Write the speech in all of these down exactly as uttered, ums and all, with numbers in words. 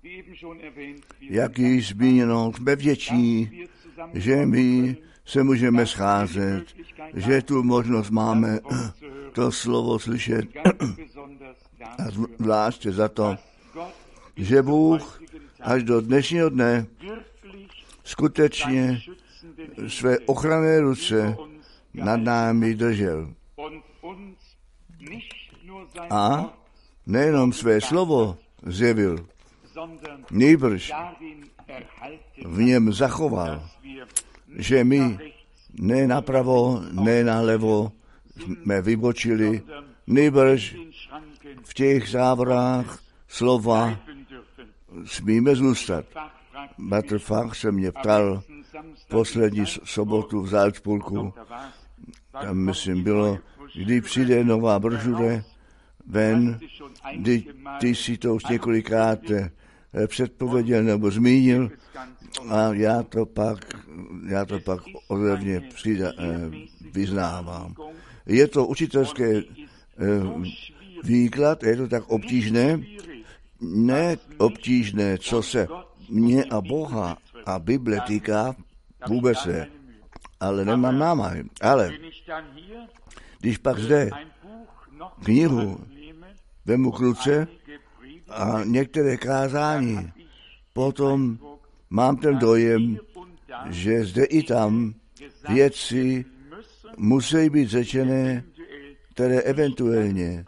Jak již zmíněno, jsme vděční, že my se můžeme scházet, že tu možnost máme to slovo slyšet a zvláště za to, že Bůh až do dnešního dne skutečně své ochranné ruce nad námi držel. A nejenom své slovo zjevil, nýbrž v něm zachoval, že my ne napravo, ne nalevo jsme vybočili, nýbrž v těch závorách slova smíme zůstat. Bratr Fach se mě ptal poslední sobotu v Salzburgu, tam myslím bylo, kdy přijde nová brožure ven, kdy ty si to už několikrát předpověděl nebo zmínil a já to pak, já to pak odevně přijde, vyznávám. Je to učitelské výklad, je to tak obtížné, ne obtížné, co se mě a Boha a Bible týká, vůbec ne, ale nemám námahy. Ale když pak zde knihu vemu k ruce a některé kázání, potom mám ten dojem, že zde i tam věci musí být řečené, které eventuálně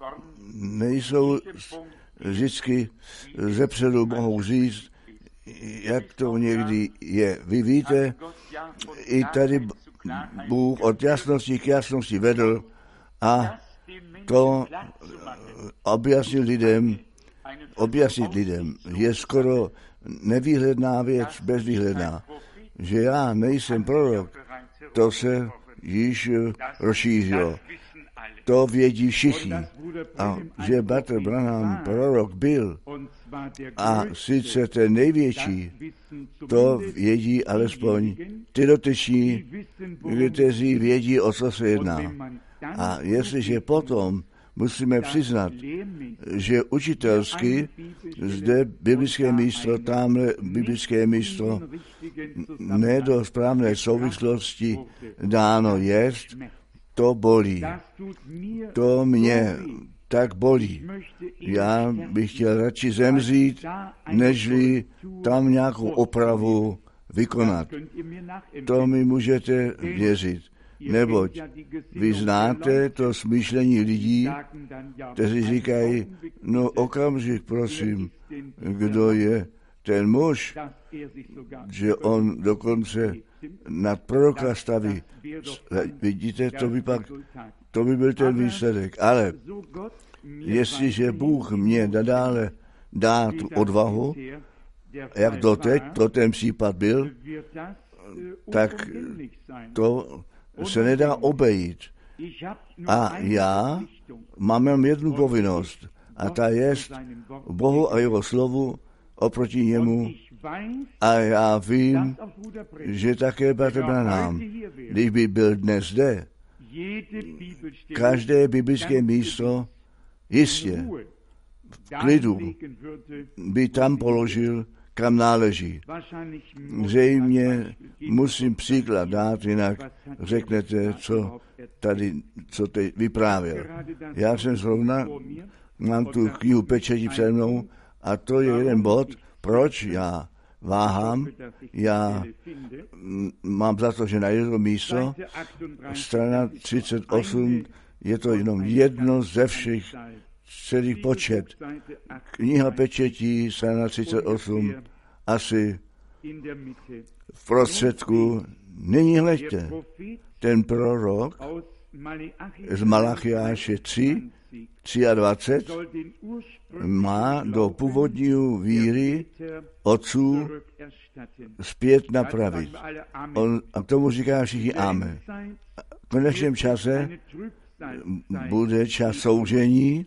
nejsou vždycky zepředu mohou říct, jak to někdy je. Vy víte, i tady Bůh od jasnosti k jasnosti vedl a to objasnit lidem, objasnit lidem je skoro nevýhledná věc, bezvýhledná. Že já nejsem prorok, to se již rozšířilo. To vědí všichni. A že bratr Branham prorok byl, a sice ten největší, to vědí alespoň ty dotyční, kteří vědí, o co se jedná. A jestliže potom musíme přiznat, že učitelsky zde biblické místo, tamhle biblické místo ne do správné souvislosti dáno jest, to bolí. To mě tak bolí. Já bych chtěl radši zemřít, nežli tam nějakou opravu vykonat. To mi můžete věřit. Neboť vy znáte to smýšlení lidí, kteří říkají, no okamžik, prosím, kdo je ten muž, že on dokonce nad proroka staví. Vidíte, to by pak, to by byl ten výsledek. Ale jestliže Bůh mě nadále dá tu odvahu, jak doteď, to ten případ byl, tak to se nedá obejít. A já mám jen jednu povinnost, a ta je Bohu a jeho slovu oproti němu. A já vím, že také bratr Branham, když by byl dnes zde, každé biblické místo jistě v klidu by tam položil, kam náleží. Zřejmě musím příklad dát, jinak řeknete, co tady, co teď vyprávěl. Já jsem zrovna, mám tu knihu pečetí před mnou a to je jeden bod, proč já váhám, já mám za to, že najdu to místo, strana třicet osm, je to jenom jedno ze všech celý počet. Kniha pečetí, strana třicet osm, asi v prostředku. Nyní hleďte, ten prorok z Malachiáše tři, dvacet tři má do původního víry otců zpět napravit. On, a k tomu říká všichni amen. V konečném čase bude čas soužení.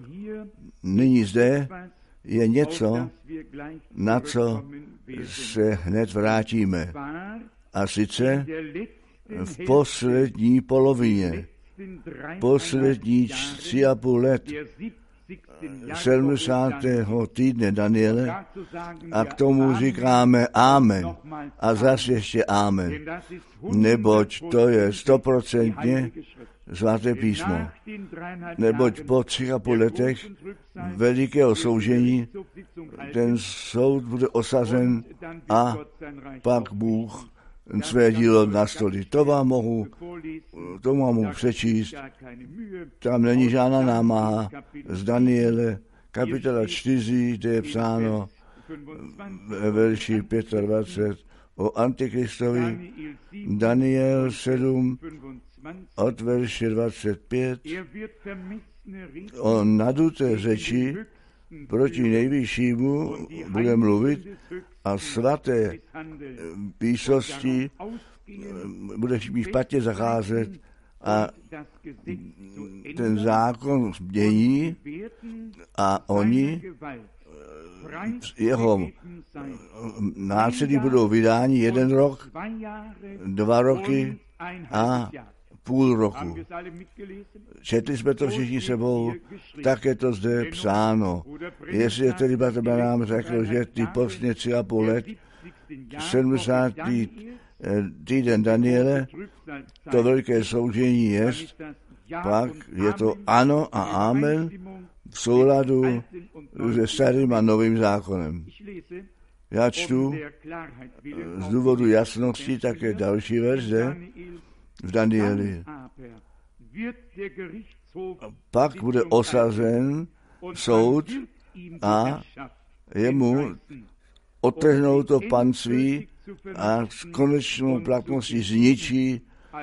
Nyní zde je něco, na co se hned vrátíme. A sice v poslední polovině, poslední tři a půl let sedmdesátého týdne Daniele a k tomu říkáme amen a zase ještě amen, neboť to je stoprocentně svaté písmo. Neboť po třech a půl letech velikého soužení ten soud bude osazen a pak Bůh své dílo nastolí. To vám mohu, to vám mohu přečíst. Tam není žádná námaha. Z Daniele kapitola čtyři, kde je psáno ve verši dvacet pět o Antikristovi. Daniel sedm od verše dvacet pět o naduté řeči proti nejvyššímu bude mluvit a svaté výsosti bude jim špatně zacházet a ten zákon změní a oni jeho násilí budou vydáni jeden rok, dva roky a půl roku. Četli jsme to všichni sebou, tak je to zde psáno. Jestli je tedy Bartaba nám řekl, že ty poslední tři a půl let, sedmdesátý týden Daniele, to velké soužení je, pak je to ano a amen v souladu se starým a novým zákonem. Já čtu z důvodu jasnosti také další verze v Danieli. Pak bude osazen soud a jemu odtrhnou to panství a s konečnou platností zničí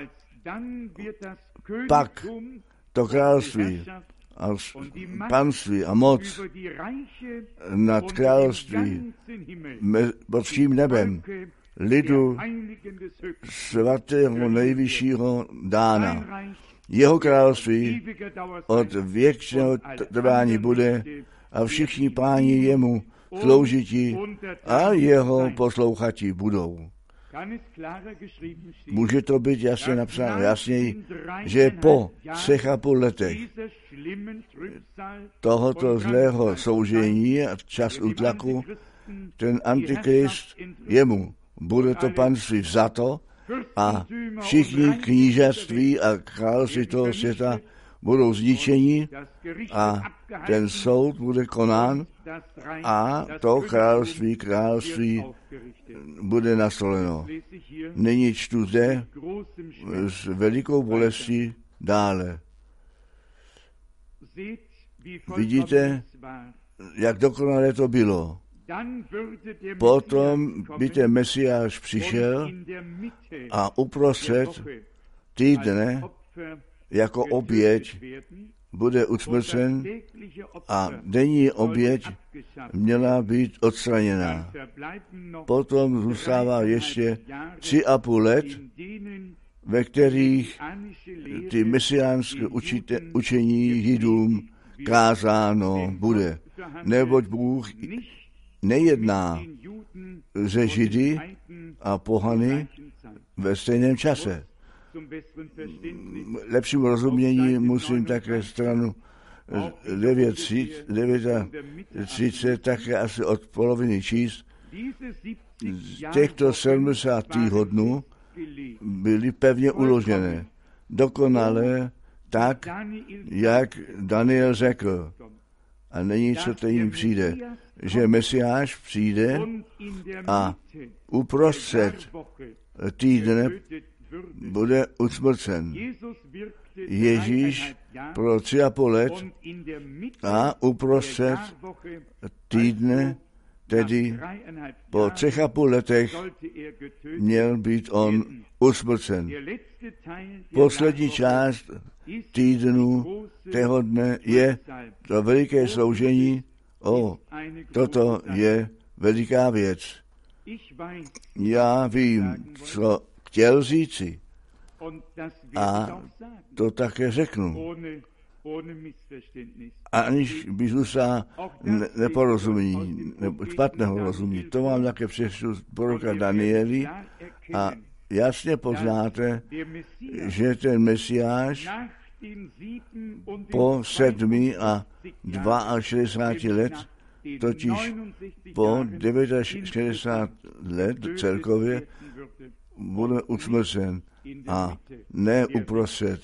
pak to království a panství a moc nad království pod vším nebem lidu svatého nejvyššího dána. Jeho království od věčného trvání bude a všichni páni jemu sloužití a jeho poslouchatí budou. Může to být jasně napsáno, jasněji, že po třech a půl letech tohoto zlého soužení a čas útlaku ten Antikrist jemu bude to panství vzato a všichni knížectví a království toho světa budou zničeni a ten soud bude konán a to království, království bude nastoleno. Nyní čtu zde s velikou bolestí dále. Vidíte, jak dokonale to bylo. Potom by ten Mesiáš přišel a uprostřed týdne jako oběť bude usmrcen a denní oběť měla být odstraněna. Potom zůstává ještě tři a půl let, ve kterých ty mesiánské učení Židům kázáno bude. Neboť Bůh nejedná ze Židy a pohany ve stejném čase. Lepším rozumění musím také stranu devět třicet také asi od poloviny číst. Těchto sedmdesát týdnů byly pevně uložené, dokonale tak, jak Daniel řekl. A není, co teď přijde, že Mesiáš přijde a uprostřed týdne bude usmrcen. Ježíš pro tři a půl let a uprostřed týdne, tedy po třech a půl letech, měl být on usmrcen. Poslední část týdnu tého dne je to veliké soužení. O, toto je veliká věc. Já vím, co chtěl říci a to také řeknu. Aniž by zůstal ne- neporozumění, nebo špatného rozumění. To vám také přečtu z proroka Danieli a jasně poznáte, že ten Mesiáš po sedmi a šedesáti let, totiž po šedesát devět let celkově bude usmrcen a ne uprostřed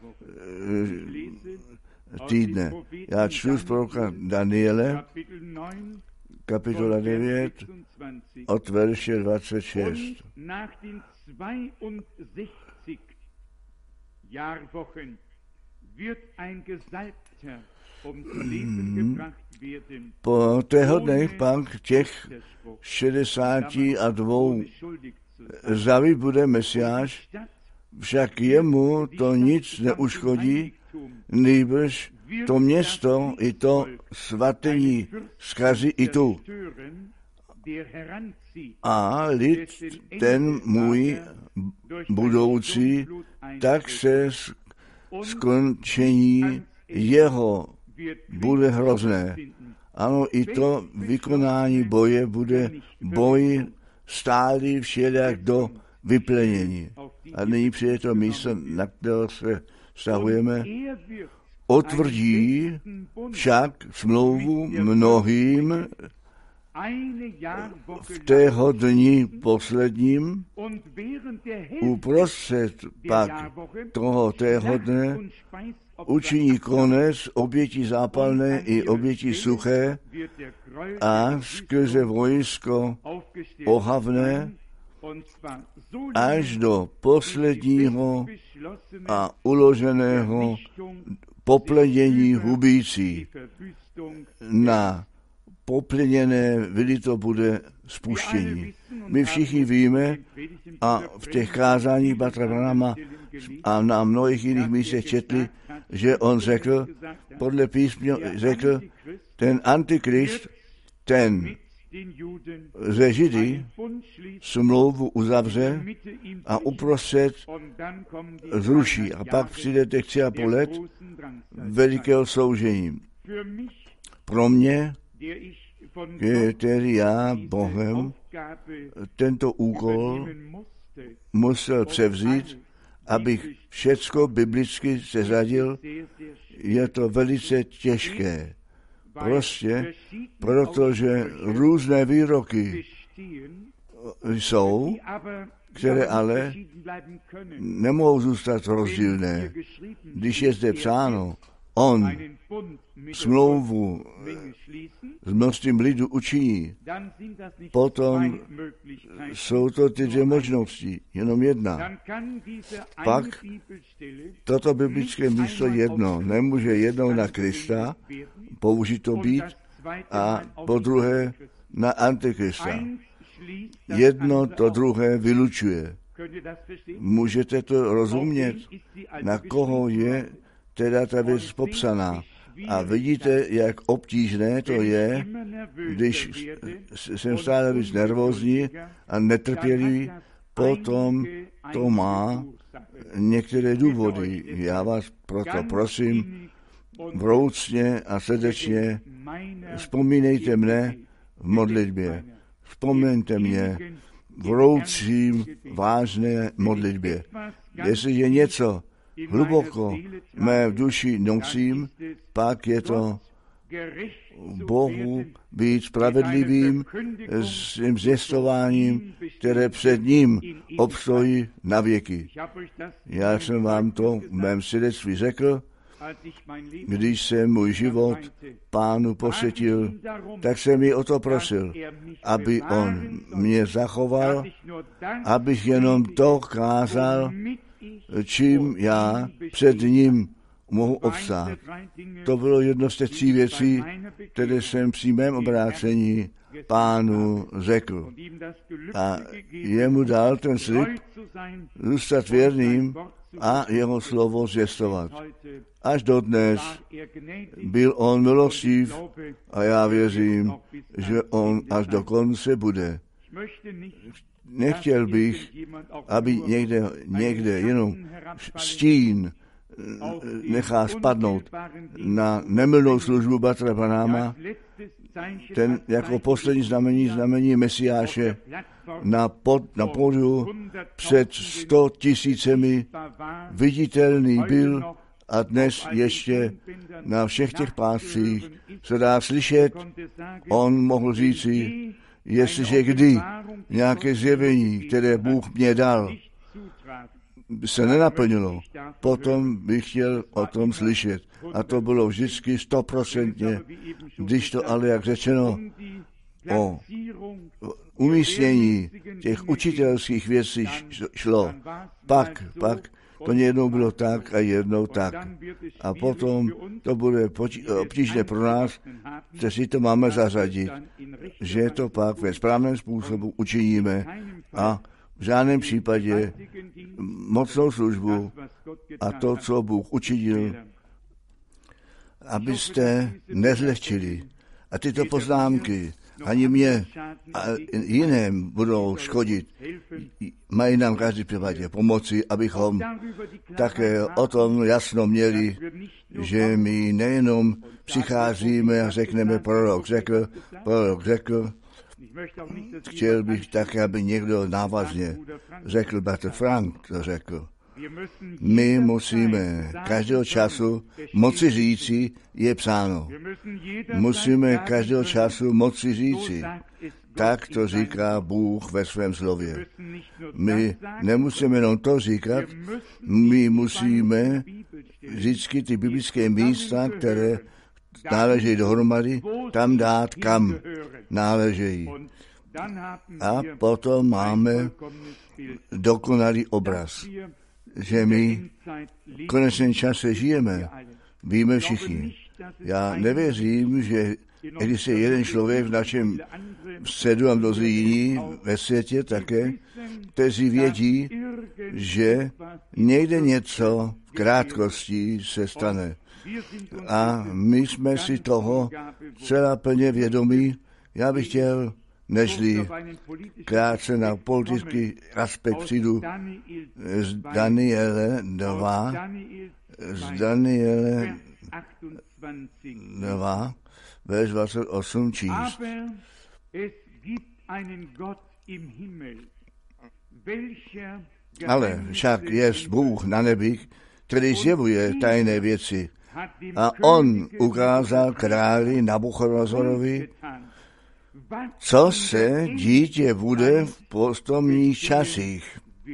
týdne. Já čtu z proroka Daniele, kapitola devět, od verše dvacet šest. Po těchto dnech pak těch šedesáti a dvou zavit bude Mesiáš, však jemu to nic neuškodí, nýbrž to město i to svatyni zkazí i tu. A lid ten můj budoucí, tak se skončení jeho bude hrozné. Ano, i to vykonání boje bude boj stálý všelijak do vyplenění. A nyní přijde to místo, na které se vztahujeme, otvrdí však smlouvu mnohým v tého dni posledním, uprostřed pak toho tého dne učiní konec oběti zápalné i oběti suché a skrze vojsko ohavné až do posledního a uloženého poplenění hubící. Na popleněné vily to bude spuštění. My všichni víme a v těch kázáních Bratra Branhama a na mnohých jiných místech četli, že on řekl, podle písma řekl, ten antikrist, ten ze Židy smlouvu uzavře a uprostřed zruší. A pak přijde těch tři a půl let velikého soužení. Pro mě, který já Bohem tento úkol musel převzít, abych všecko biblicky seřadil, je to velice těžké. Prostě, protože různé výroky jsou, které ale nemohou zůstat rozdílné. Když je zde psáno, on smlouvu s množstvím lidu učiní, potom jsou to ty dvě možnosti, jenom jedna. Pak toto biblické místo jedno nemůže jednou na Krista použito být a po druhé na Antikrista. Jedno to druhé vylučuje. Můžete to rozumět, na koho je teda ta věc popsaná. A vidíte, jak obtížné to je, když jsem stále víc nervózní a netrpělivý, potom to má některé důvody. Já vás proto prosím, vroucně a srdečně vzpomínejte mne v modlitbě. Vzpomeňte mě vroucím vážné modlitbě. Jestli je něco hluboko mé v duši nosím, pak je to Bohu být spravedlivým s tím zjistováním, které před ním obstojí na věky. Já jsem vám to v mém svědectví řekl, když jsem můj život Pánu posvětil, tak jsem ji o to prosil, aby on mě zachoval, abych jenom to kázal, čím já před ním mohu obstát. To bylo jedno z těch tří věcí, které jsem při mém obrácení Pánu řekl. A jemu dal ten slib zůstat věrným a jeho slovo zvěstovat. Až dodnes byl on milostiv a já věřím, že on až do konce bude. Nechtěl bych, aby někde, někde jenom stín nechá spadnout na nemilnou službu Bratra Branhama, ten jako poslední znamení, znamení Mesiáše na, pod, na pódiu před sto tisícemi viditelný byl A dnes ještě na všech těch páscích se dá slyšet, on mohl říci, jestliže kdy nějaké zjevení, které Bůh mě dal, se nenaplnilo, potom bych chtěl o tom slyšet. A to bylo vždycky stoprocentně, když to ale, jak řečeno, o umístění těch učitelských věcí šlo, pak, pak to jednou bylo tak a jednou tak. A potom to bude obtížné pro nás, že si to máme zařadit, že to pak ve správném způsobu učiníme a v žádném případě mocnou službu a to, co Bůh učinil, abyste nezlehčili. A tyto poznámky ani mě a jiném budou škodit. Mají nám v každém případě pomoci, abychom také o tom jasno měli, že my nejenom přicházíme a řekneme, prorok řekl, prorok řekl. Chtěl bych také, aby někdo návazně řekl, bratr Frank to řekl. My musíme každého času moci říci, je psáno. Musíme každého času moci říci, tak to říká Bůh ve svém slově. My nemusíme jenom to říkat, my musíme vždycky ty biblické místa, které náležejí dohromady, tam dát, kam náležejí. A potom máme dokonalý obraz, že my v konečném čase žijeme. Víme všichni. Já nevěřím, že když je jeden člověk v našem středu a mnozí jiní ve světě také, kteří vědí, že někde něco v krátkosti se stane. A my jsme si toho celá plně vědomí. Já bych chtěl, nežli krátce na politický aspekt přijdu z Daniele dva, z Daniele dva, verš dvacet osm číst. Ale však jest Bůh na nebích, který zjevuje tajné věci. A on ukázal králi Nabuchodonozorovi, co se dítě bude v postomních časích.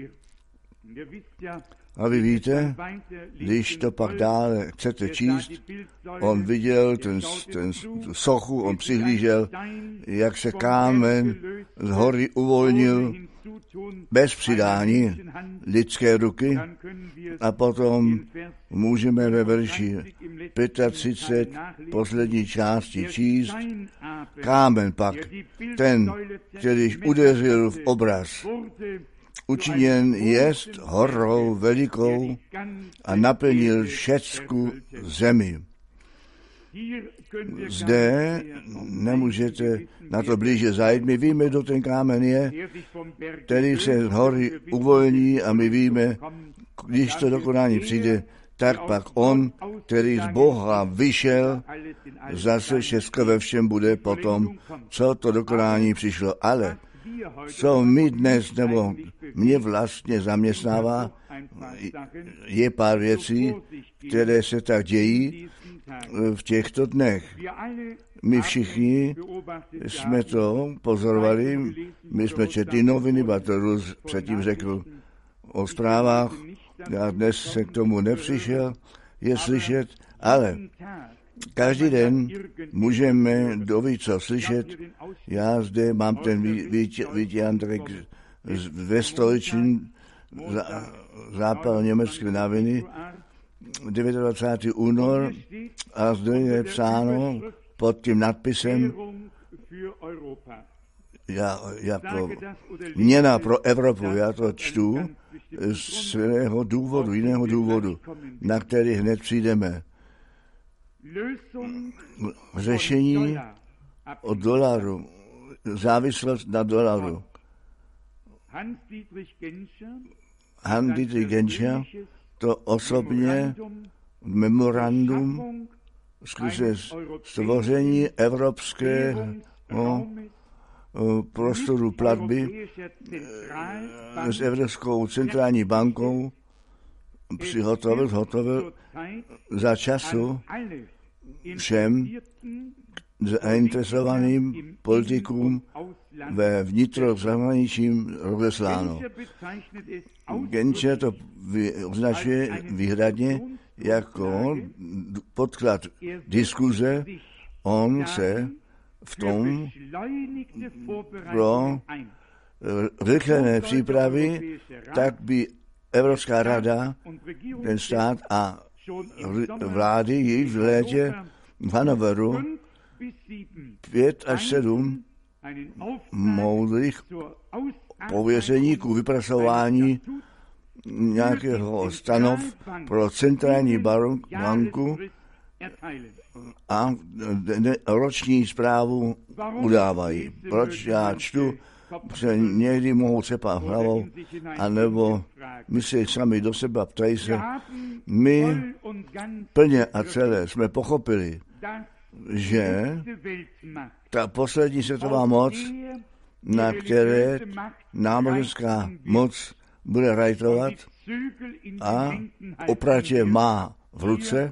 A vy víte, když to pak dále chcete číst, on viděl ten, ten sochu, on přihlížel, jak se kámen z hory uvolnil bez přidání lidské ruky a potom můžeme ve verši třicet pět poslední části číst. Kámen pak, ten, kterýž udeřil v obraz, učiněn jest horou velikou a naplnil všecku zemi. Zde nemůžete na to blíže zajít. My víme, kdo ten kámen je, který se z hory uvolní a my víme, když to dokonání přijde, tak pak on, který z Boha vyšel, zase všechno ve všem bude potom, co to dokonání přišlo. Ale co my dnes, nebo mě vlastně zaměstnává, je pár věcí, které se tak dějí v těchto dnech. My všichni jsme to pozorovali, my jsme četli noviny, Batorus předtím řekl o zprávách, já dnes se k tomu nepřišel, je slyšet, ale každý den můžeme doví co slyšet. Já zde mám ten výtěandrek ve stoličním západu německé noviny, dvacátého devátého února, a zde je psáno pod tím nadpisem já, jako měna pro Evropu. Já to čtu z svého důvodu, jiného důvodu, na který hned přijdeme. Řešení od dolaru, závislost na dolaru. Hans-Dietrich Genscher to osobně memorandum skrze stvoření evropského prostoru platby s Evropskou centrální bankou přihotovil, hotovil za času všem zainteresovaným politikům ve vnitrozahraničím rozesláno. Genscher to označuje výhradně jako podklad diskuze. On se v tom pro rychlé přípravy, tak by Evropská rada, ten stát a vlády již v létě v Hannoveru pět až sedm moudrých pověření k vypracování nějakého stanov pro centrální banku a roční zprávu udávají. Proč já čtu, se někdy mohou třepat hlavou, anebo my si sami do sebe ptají se, my plně a celé jsme pochopili, že ta poslední světová moc, na které náboženská moc bude rajtovat a opratě má v ruce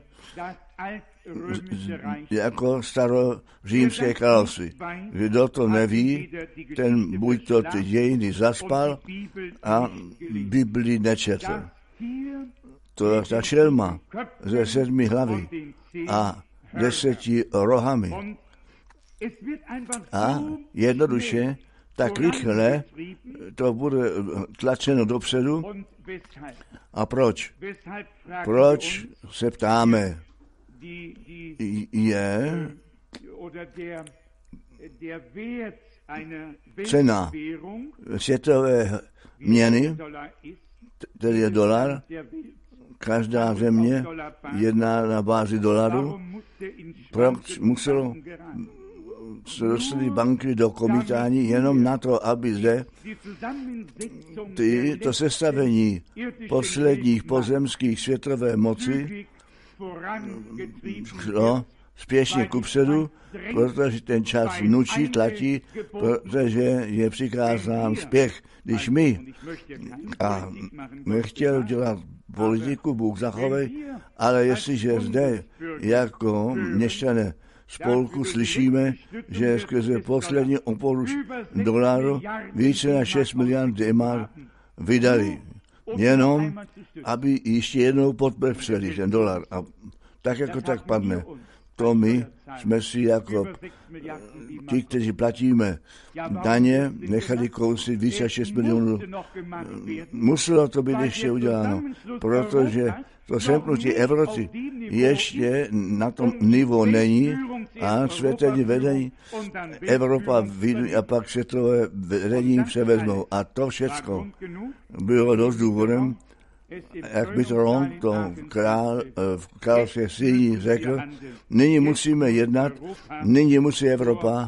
jako starořímské království. Kdo to neví, ten buď to ty dějiny zaspal a Biblii nečetl. To je ta šelma ze sedmi hlavy a deseti rohami. A jednoduše, tak rychle to bude tlačeno dopředu. A proč? Proč se ptáme? Je cena světové měny, tedy je dolar, každá země jedná na bázi dolaru, proč muselo se dostali banky do komítání jenom na to, aby zde ty, to sestavení posledních pozemských světové moci šlo spěšně kupředu, protože ten čas nučí, tlačí, protože je přikázán spěch. Když my, a my chtěl dělat politiku, Bůh zachovej, ale jestliže zde jako měšťané spolku slyšíme, že skrze poslední oporu dolaru více než šest miliard D-mark vydali. Jenom, aby ještě jednou podpřeli ten dolar. A tak jako tak padne. To my jsme si jako ti, kteří platíme daně, nechali kousit více než šest milionů. Muselo to být ještě uděláno, protože to semknutí Evropy ještě na tom niveau není a světelní vedení Evropa vyjde a pak světové vedení převezmou. A to všecko bylo dost důvodem, jak by to on, to král, v královské síni řekl, nyní musíme jednat, nyní musí Evropa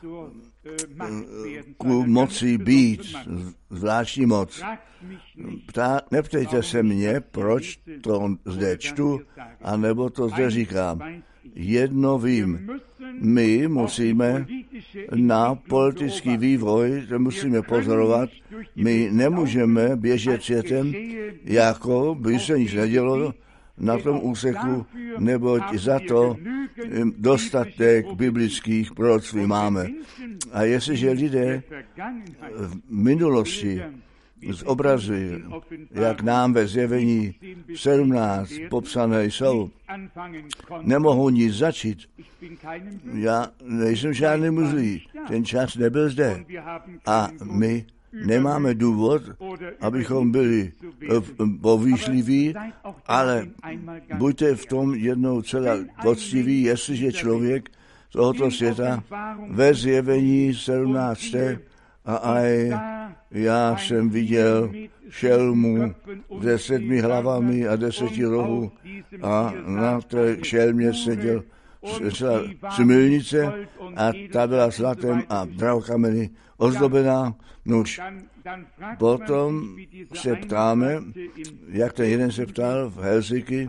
ku moci být, zvláštní moc. Ptá, neptejte se mě, proč to zde čtu, anebo to zde říkám. Jedno vím, my musíme na politický vývoj, to musíme pozorovat, my nemůžeme běžet světem, jako by se nic nedělo na tom úseku, neboť za to dostatek biblických proroctví máme. A jestliže lidé v minulosti z obrazy, jak nám ve zjevení sedmnáct popsané jsou, nemohou nic začít. Já nejsem žádný muzlí, ten čas nebyl zde. A my nemáme důvod, abychom byli povýšliví, ale buďte v tom jednou celá poctiví, jestliže člověk tohoto světa ve zjevení sedmnáct a aj já jsem viděl šelmu se sedmi hlavami a deseti rohů a na té šelmě seděl smilnice a ta byla zlatem a drahokameny ozdobená. Nuž, potom se ptáme, jak ten jeden se ptal v Helsinki,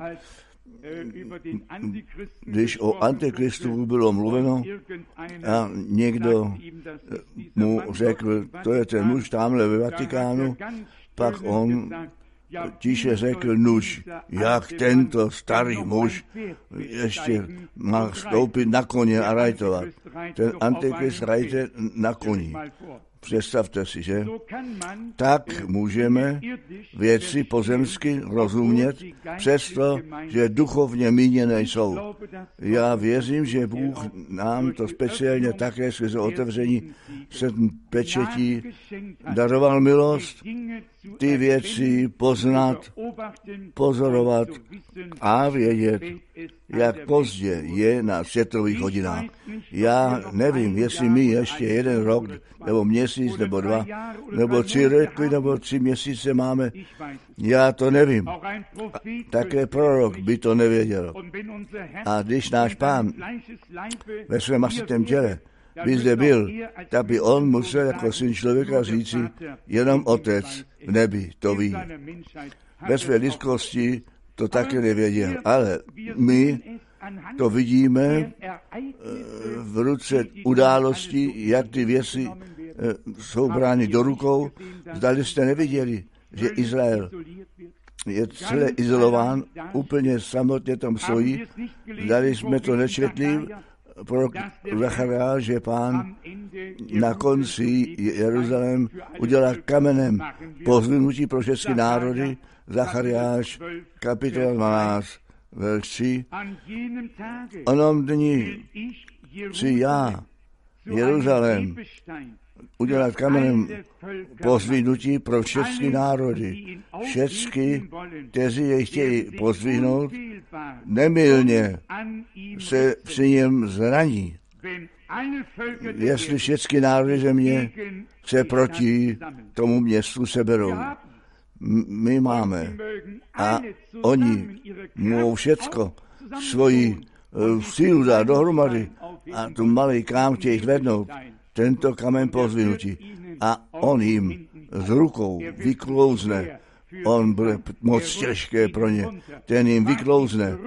když o Antikristu bylo mluveno a někdo mu řekl, to je ten muž tamhle ve Vatikánu, pak on tiše řekl, nuž, jak tento starý muž ještě má stoupit na koně a rajtovat. Ten Antichrist rajte na koni. Představte si, že? Tak můžeme věci pozemsky rozumět, přesto, že duchovně míněné jsou. Já věřím, že Bůh nám to speciálně také skrze otevření sedm pečetí daroval milost, ty věci poznat, pozorovat a vědět, jak pozdě je na světových hodinách. Já nevím, jestli my ještě jeden rok, nebo měsíc, nebo dva, nebo tři roky, nebo tři měsíce máme. Já to nevím. A také prorok by to nevěděl. A když náš Pán ve svém masitém těle by zde byl, tak by on musel jako syn člověka říci, jenom Otec v nebi to ví. Ve své lidskosti to také nevěděl, ale my to vidíme v ruce událostí, jak ty věci jsou brány do rukou. Zdali jste neviděli, že Izrael je celé izolován, úplně samotně tam stojí. Zdali jsme to nečetli, prorok Zachariáš, že Pán na konci Jeruzalém udělá kamenem pozvinutí pro všechny národy. Zachariáš, kapitola dvanáct, verš tři. Onom dni chci já, Jeruzalém, udělat kamenem pozvinutí pro všechny národy. Všechny, kteří je chtějí pozvihnout, nemylně se při něm zraní. Jestli všechny národy země se proti tomu městu seberou. My máme a oni mohou všecko svoji sílu dát dohromady a tu malý kám chtějí zvednout, tento kamen pozvinutí. A on jim z rukou vyklouzne. On bude moc těžké pro ně. Ten jim vyklouzne.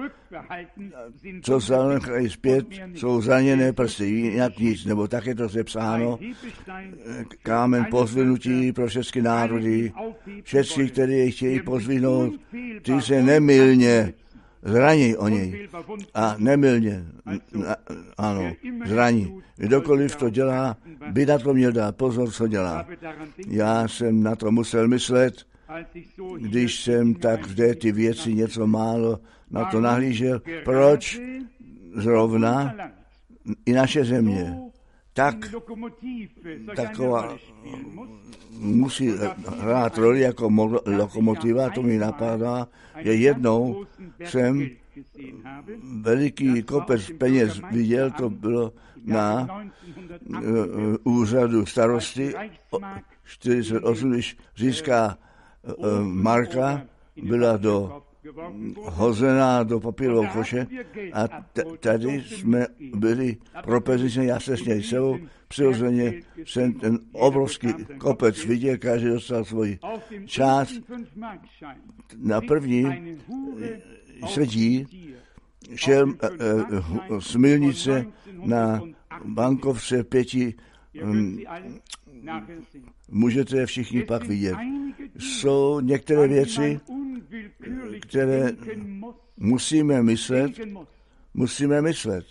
Co se nechají zpět, jsou zraněné prsty, jinak nic, nebo tak je to sepsáno. Kámen pozvinutí pro všechny národy. Všechny, kteří je chtějí pozvinout, ty se nemylně zraní o něj. A nemylně, ano, zraní. Kdokoliv to dělá, by na to měl dát pozor, co dělá. Já jsem na to musel myslet, když jsem tak zde ty věci něco málo na to nahlížel. Proč zrovna i naše země tak taková musí hrát roli jako lokomotiva, to mi napadá, že jednou jsem veliký kopec peněz viděl, to bylo na uh, úřadu starosty čtyřicet osm, když říšská uh, marka byla do hozená do papírovou koše a t- tady jsme byli propozičně, já se s něj sebou, přirozeně jsem ten obrovský kopec viděl, každý dostal svoji část. Na první sedí, šel uh, z milnice na bankovce pěti, um, můžete je všichni pak vidět. Jsou některé věci, které musíme myslet, musíme myslet,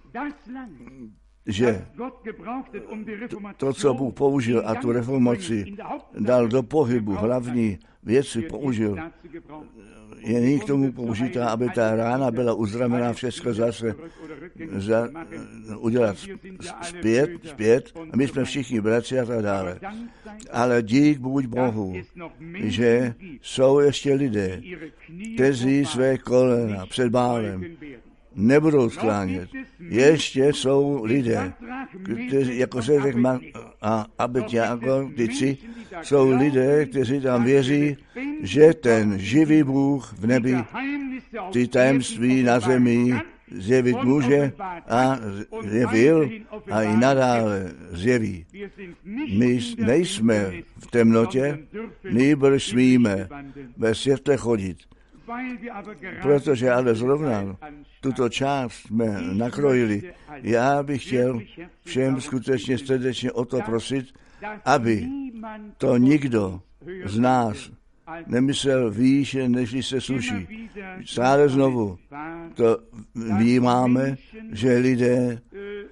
že to, co Bůh použil a tu reformaci dal do pohybu, hlavní věci použil, je nyní k tomu použitá, aby ta rána byla uzdravená, všechno zase za, udělat zpět, zpět, a my jsme všichni bratři a tak dále. Ale dík buď Bohu, že jsou ještě lidé, kteří své kolena před Bálem nebudou sklánět. Ještě jsou lidé, kteří, jako se řekl, a Abedňáko, tyci, jsou lidé, kteří tam věří, že ten živý Bůh v nebi ty tajemství na zemi zjevit může a zjevil a i nadále zjeví. My nejsme v temnotě, nýbrž smíme ve světle chodit. Protože ale zrovna tuto část jsme nakrojili. Já bych chtěl všem skutečně srdečně o to prosit, aby to nikdo z nás nemyslel výše, než se sluší. Stále znovu to vnímáme, že lidé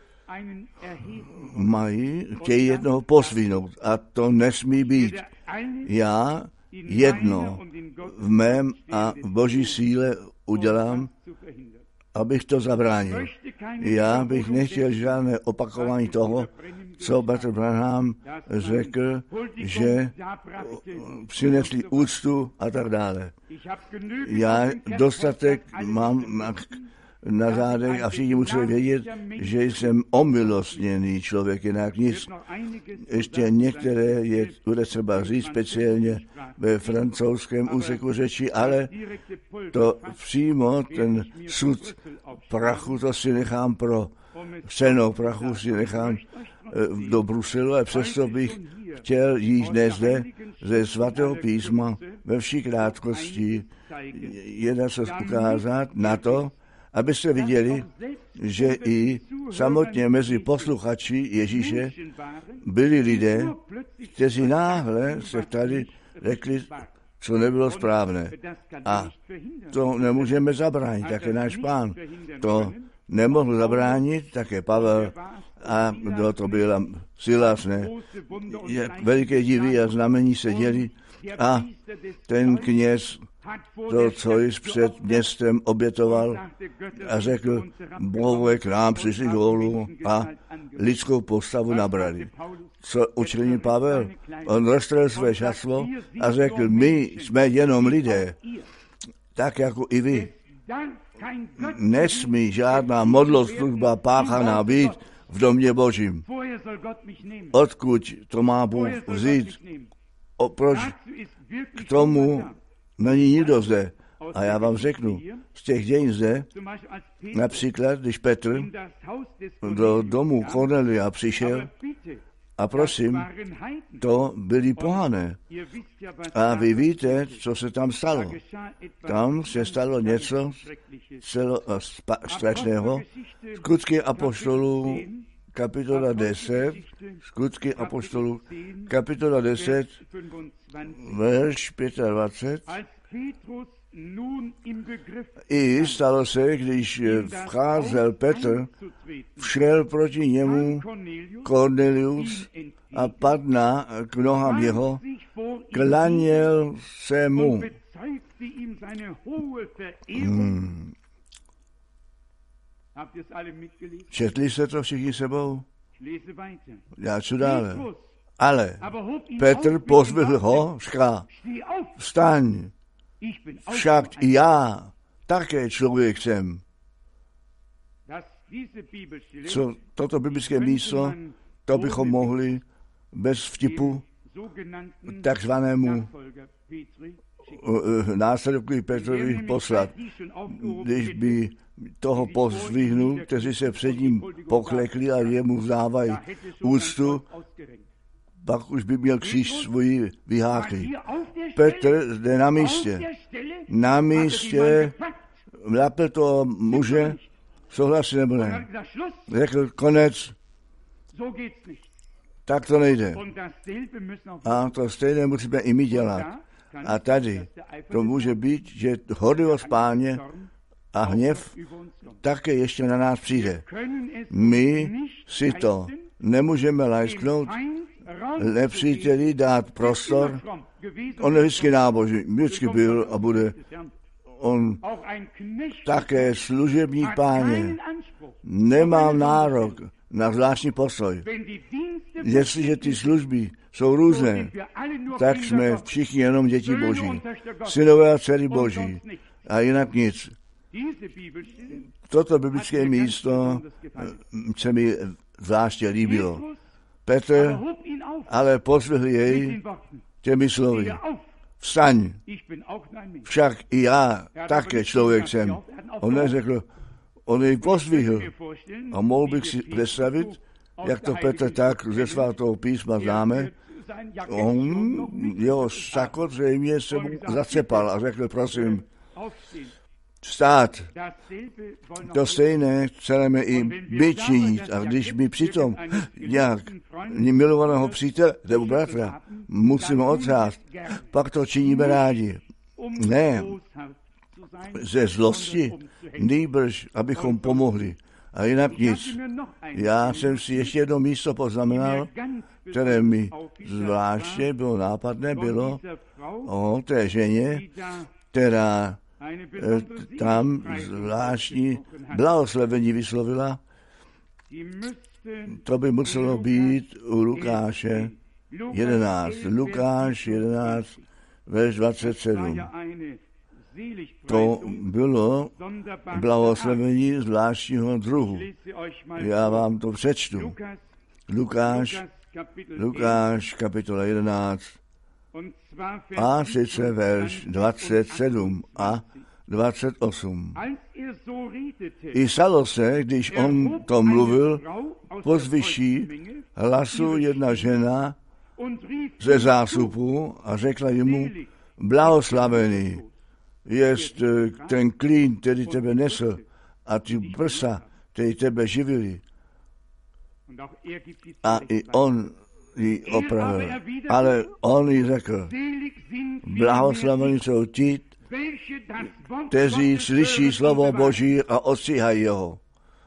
mají, chtějí jednoho posvinout a to nesmí být. Já jedno v mém a v Boží síle udělám, abych to zabránil. Já bych nechtěl žádné opakování toho, co Bratr Branham řekl, že přinesli úctu a tak dále. Já dostatek mám na zádech a všichni museli vědět, že jsem omilostněný člověk, jinak nic. Ještě některé je, bude třeba říct speciálně ve francouzském úseku řeči, ale to přímo ten sud prachu, to si nechám pro cenou prachu, si nechám do Bruselu, a přesto bych chtěl jít dnes zde ze svatého písma ve vší krátkosti jeden se ukázat na to, abyste viděli, že i samotně mezi posluchači Ježíše byli lidé, kteří náhle se tady řekli, co nebylo správné. A to nemůžeme zabránit, také náš Pán to nemohl zabránit, také Pavel, a kdo to byl, Silas, ne. Veliké divy a znamení se děli a ten kněz to, co již před městem obětoval a řekl, Bohové k nám přišli dolů a lidskou postavu nabrali. Co učinil Pavel? On roztrhl své šatstvo a řekl, my jsme jenom lidé, tak jako i vy. Nesmí žádná modloslužba páchaná být v domě Božím. Odkud to má Bůh vzít? O, proč k tomu není nikdo zde? A já vám řeknu, z těch dějin zde, například, když Petr do domu Kornelia přišel, a prosím, to byli pohané. A vy víte, co se tam stalo. Tam se stalo něco celo, spa, strašného. Skutky apoštolů, kapitola deset, skutky apoštolů, kapitola deset, verš dvacet pět. I stalo se, když vcházel Petr, všel proti němu Kornelius a padna k nohám jeho, klaněl se mu. Hmm. Četli jste to všichni sebou? Já čtu dále. Ale Petr pozvedl ho, říká, vstaň, však i já také člověk jsem. Co toto biblické místo, to bychom mohli bez vtipu takzvanému následovníkovi Petrovi poslat. Když by toho pozvihnul, kteří se před ním poklekli a jemu vzdávají úctu, pak už by měl kříž svůj vyháklý. Petr zde na místě. Na místě lapl toho muže, souhlasí nebo ne. Řekl, konec, tak to nejde. A to stejné musíme i my dělat. A tady to může být, že horlivost Páně a hněv také ještě na nás přijde. My si to nemůžeme lajsknout, nepříteli dát prostor. On je vždycky náboží, vždycky byl a bude. On také služebník Páně. Nemám nárok na zvláštní postoj. Jestliže ty služby jsou různé, tak jsme všichni jenom děti Boží. Synové a dcery Boží. A jinak nic. Toto biblické místo se mi zvláště líbilo. Petr ale pozvihl jej těmi slovy. Vstaň, však i já také člověk jsem. On neřekl, on jej pozvihl. A mohl bych si představit, jak to Petr tak ze svatého písma známe, on jeho sakot zřejmě se mu zacepal a řekl, prosím, stát. To stejné chceme i my činit. A když my přitom nějak milovaného přítele nebo bratra musíme otřást, pak to činíme rádi. Ne ze zlosti, nýbrž, abychom pomohli. A jinak nic. Já jsem si ještě jedno místo poznamenal, které mi zvláště bylo nápadné, bylo o té ženě, která tam zvláštní blahoslavení vyslovila. To by muselo být u Lukáše jedenáct. Lukáš jedenáct, verš dvacet sedm. To bylo blahoslavení zvláštního druhu. Já vám to přečtu. Lukáš, Lukáš, kapitola jedenáct, a sice verš dvacet sedm a dvacet osm. I stalo se, když on to mluvil, pozvyší hlasu jedna žena ze zástupu a řekla jemu, blahoslavený jest ten klín, který tebe nesl, a ty prsa, který tebe živili. A i on ji opravil. Ale on jí řekl, blahoslavení jsou ti, kteří slyší slovo Boží a ostříhají jeho.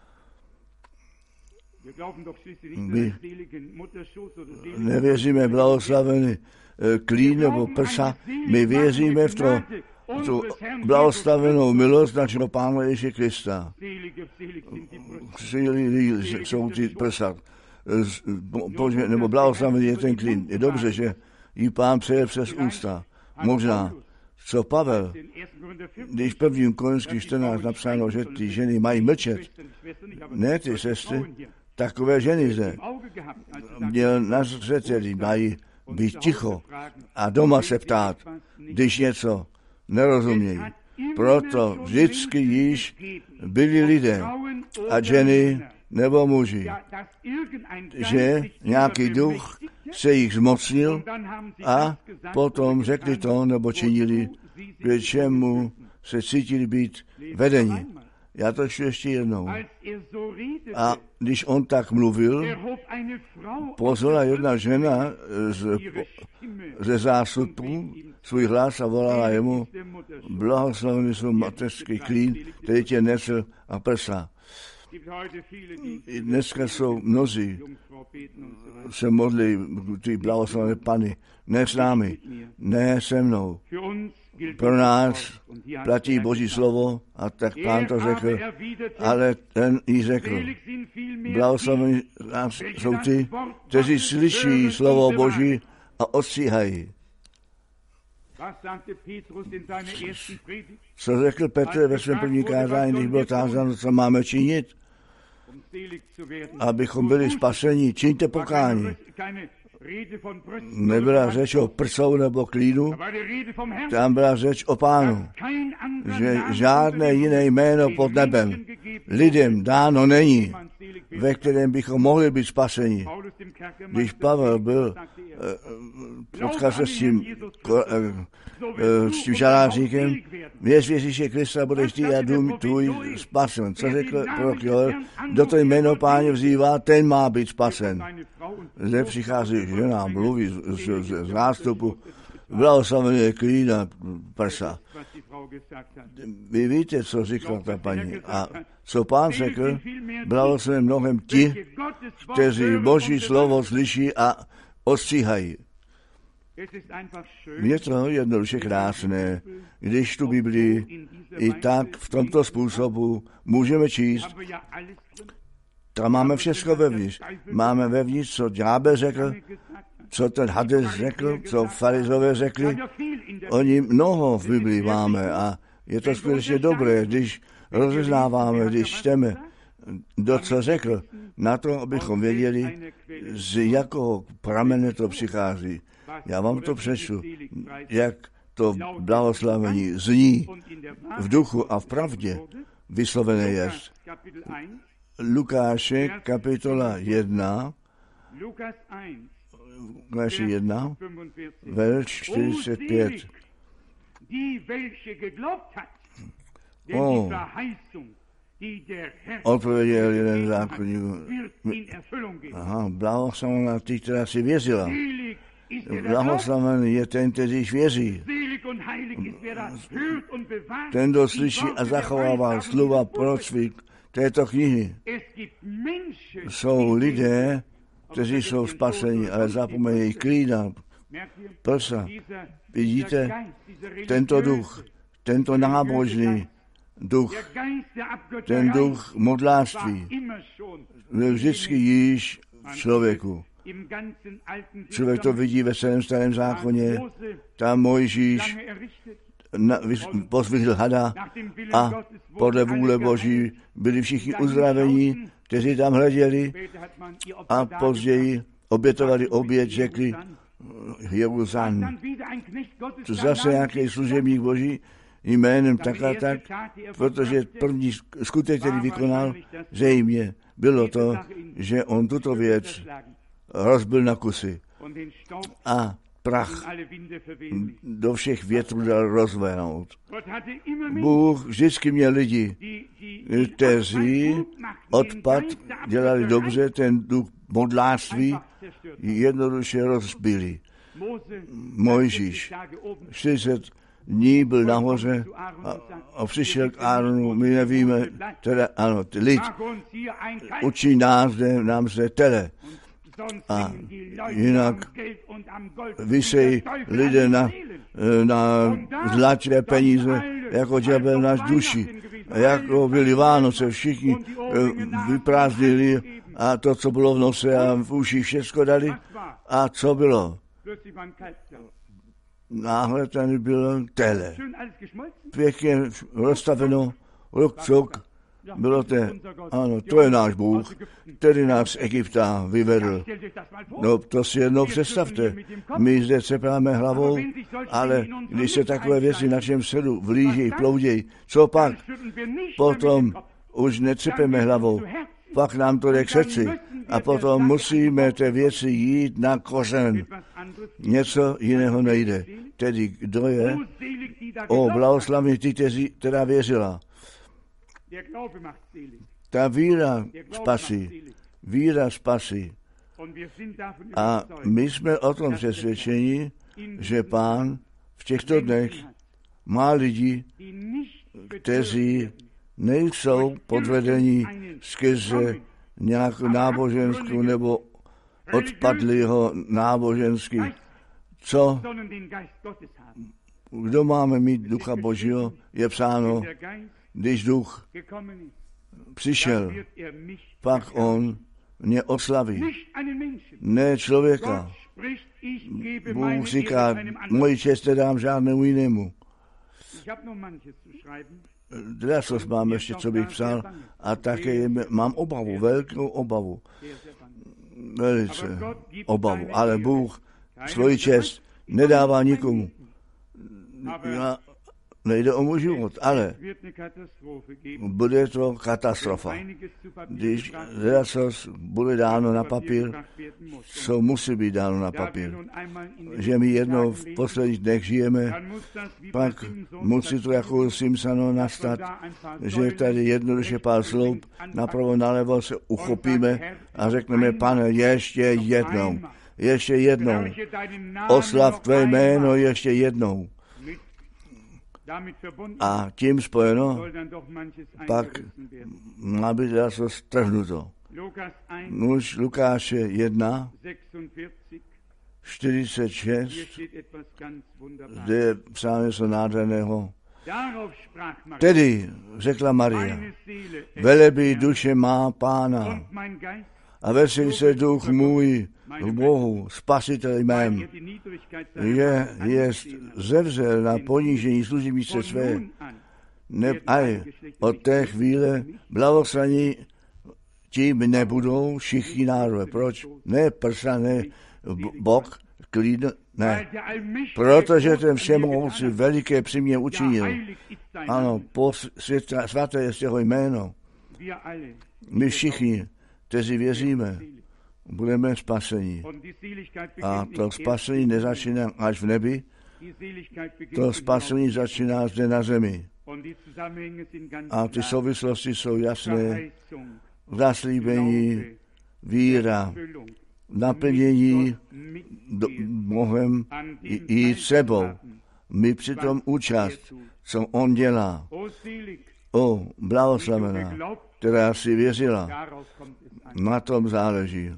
My nevěříme blahoslavený klín nebo prsa, my věříme v to, tu blahoslavenou milost našeho Pána Ježíše Krista. Jsou ty prsa. Bože, nebo blahoslavený je ten klín. Je dobře, že jí Pán přeje přes ústa. Možná, co Pavel, když v prvním Korinských čtrnáct napsáno, že ty ženy mají mlčet, ne ty sestry, takové ženy zde, měl na zřeteli, mají být ticho a doma se ptát, když něco nerozumějí. Proto vždycky již byli lidé a ženy nebo muži, že nějaký duch se jich zmocnil a potom řekli to nebo činili, k čemu se cítili být vedeni. Já to čtu ještě jednou. A když on tak mluvil, pozvala jedna žena z, ze zástupu svůj hlas a volala jemu, blahoslavený jsou mateřský klín, který tě nesl a prsa. I dneska jsou mnozí, se modlí ty blahoslavené Pany, ne s námi, ne se mnou. Pro nás platí Boží slovo a tak Pán to řekl, ale ten jí řekl, blahoslavení jsou ty, kteří slyší slovo Boží a ostříhají. Co řekl Petr ve svém první kázání, když bylo tázáno, co máme činit? Abychom byli spaseni, čiňte pokání. Nebyla řeč o prsou nebo klínu, tam byla řeč o Pánu, že žádné jiné jméno pod nebem lidem dáno není, ve kterém bychom mohli být spaseni. Když Pavel byl potkal se s tím, s tím žalářníkem, věř v Ježíše Krista, budeš ty a dům tvůj spasen. Co řekl prorok Joel? Kdo to jméno Páně vzývá, ten má být spasen. Zde přichází žena, mluví z, z, z, z nástupu, blahoslavený klín a prsa. Vy víte, co říkala ta paní. A co Pán řekl, blahoslavený mnohem ti, kteří Boží slovo slyší a ostříhají. Je to jednoduše krásné, když tu Biblii i tak v tomto způsobu můžeme číst. Tam máme všechno vevnitř. Máme vevnitř, co ďábel řekl, co ten Hades řekl, co farizové řekli. Oni mnoho v Biblii máme a je to skutečně dobré, když rozeznáváme, když čteme, kdo co řekl, na to, abychom věděli, z jakého pramene to přichází. Já vám to přečtu, jak to blahoslavení zní v duchu a v pravdě vyslovené je. Lukáše, kapitola jedna, Lukáše jedna, verš čtyřicet pět. O, odpověděl jeden zákonník. Aha, blahoslavená ty, která si věřila. Blahoslavený je ten, který věří. Ten, kdo slyší a zachovává slova proroctví této knihy. Jsou lidé, kteří jsou spaseni, ale zapomínají klína, prsa. Vidíte, tento duch, tento nábožný duch, ten duch modlářství byl vždycky již v člověku. Člověk to vidí ve celém starém zákoně, tam Mojžíš pozvihl hada a podle vůle Boží byli všichni uzdravení, kteří tam hleděli a později obětovali oběť, řekli Jeruzán. To zase nějaký služebník Boží jménem tak a tak, protože první skutek, který vykonal, zřejmě bylo to, že on tuto věc rozbil na kusy a prach do všech větrů dal rozvénout. Bůh vždycky měl lidi, kteří odpad dělali dobře, ten duch modlářství jednoduše rozbili. Mojžíš čtyřicet dní byl nahoře a, a přišel k Áronu, my nevíme, teda ano, lid učí nás, zde, nám zde tele. A jinak vysejí lidé na, na zlaté peníze jako ďábel náš duši. A jako byly Vánoce, všichni vyprázdnili a to, co bylo v nose a v uších, všechno dali. A co bylo? Náhle tady bylo tele. Pěkně rozstaveno, rukcok, bylo to, ano, to je náš Bůh, který nás z Egypta vyvedl. No, to si jednou představte. My zde cepáme hlavou, ale když se takové věci na čem sedu vlíží, ploudějí, co pak? Potom už necepeme hlavou, pak nám to jde k srdci a potom musíme ty věci jít na kořen. Něco jiného nejde. Tedy kdo je? O, blahoslavný ty, která věřila. Ta víra spasí. Víra spasí. A my jsme o tom přesvědčeni, že Pán v těchto dnech má lidi, kteří nejsou podvedení skrze nějakou náboženskou nebo odpadlého nábožensky. Co? Kdo máme mít Ducha Božího? Je psáno, když Duch přišel, pak on mě oslaví. Ne člověka. Bůh říká, moji čest nedám žádnému jinému. Dnes mám ještě, co bych psal, a také mám obavu, velkou obavu. Velice obavu. Ale Bůh svoji čest nedává nikomu. Já nejde o můj život, ale bude to katastrofa. Když lesos bude dáno na papír, co musí být dáno na papír. Že my jednou v posledních dnech žijeme, pak musí to jako Simpsono nastat, že tady jednoduše pár sloup napravo nalevo se uchopíme a řekneme, Pane, ještě jednou, ještě jednou, oslav tvé jméno ještě jednou. A tím spojeno, pak má být zase strhnuto. Muž Lukáše jedna, čtyřicet šest, zde je psáno něco nádherného. Tedy, řekla Maria, velebí duše má Pána a veselí se duch můj v Bohu, spasiteli mém, je, jest zevřel na ponížení služebnice své. Ne, aj od té chvíle blahoslaní tím nebudou všichni národy. Proč? Ne prsa, ne Bůh, klid, ne. Protože ten všemohoucí veliké při mě učinil. Ano, svaté je jeho jméno. My všichni, kteří věříme, budeme spaseni. A to spasení nezačíná až v nebi, to spasení začíná zde na zemi. A ty souvislosti jsou jasné. Zaslíbení, víra, naplnění do, Bohem i, i sebou. My přitom účast, co on dělá. O, blahoslavená, která si věřila. Na tom záleží.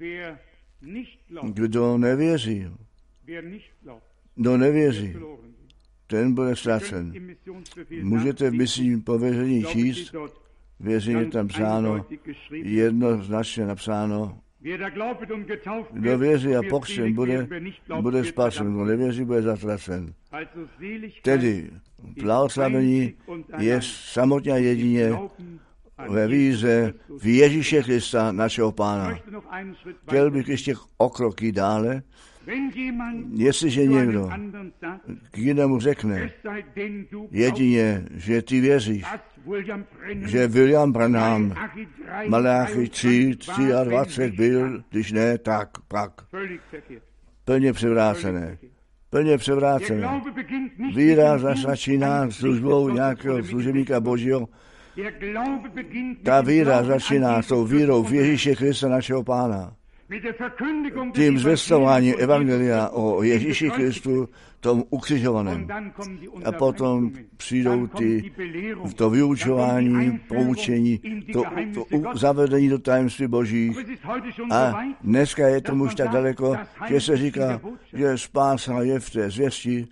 Kdo nevěří, kdo nevěří, ten bude ztracen. Můžete v misijním pověření číst, věření je tam psáno, jednoznačně napsáno, kdo věří a pokřtěn bude, bude spasen, kdo nevěří, bude zatracen. Tedy blahoslavení je samotně jedině ve víře v Ježíše Krista, našeho Pána. Chtěl bych ještě o kroky dále. Jestliže někdo k jinému řekne, jedině, že ty věříš, že William Branham Malachi tři, dvacet tři byl, když ne, tak, pak. Plně převrácené. Plně převrácené. Víra začíná službou nějakého služebníka Božího. Ta víra začíná s tou vírou v Ježíše Krista, našeho Pána. Tím zvěstováním evangelia o Ježíši Kristu, tom ukřižovaném. A potom přijdou ty, to vyučování, poučení, to, to zavedení do tajemství Božích. A dneska je tomu už tak daleko, že se říká, že spása je v té zvěsti.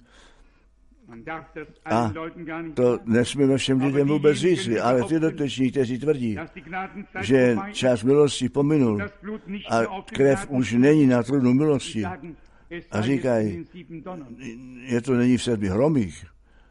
A to nesmíme všem lidem vůbec říct, ale ty doteční, kteří tvrdí, že čas milosti pominul a krev už není na trůnu milosti a říkají, je to není v sedmi hromích.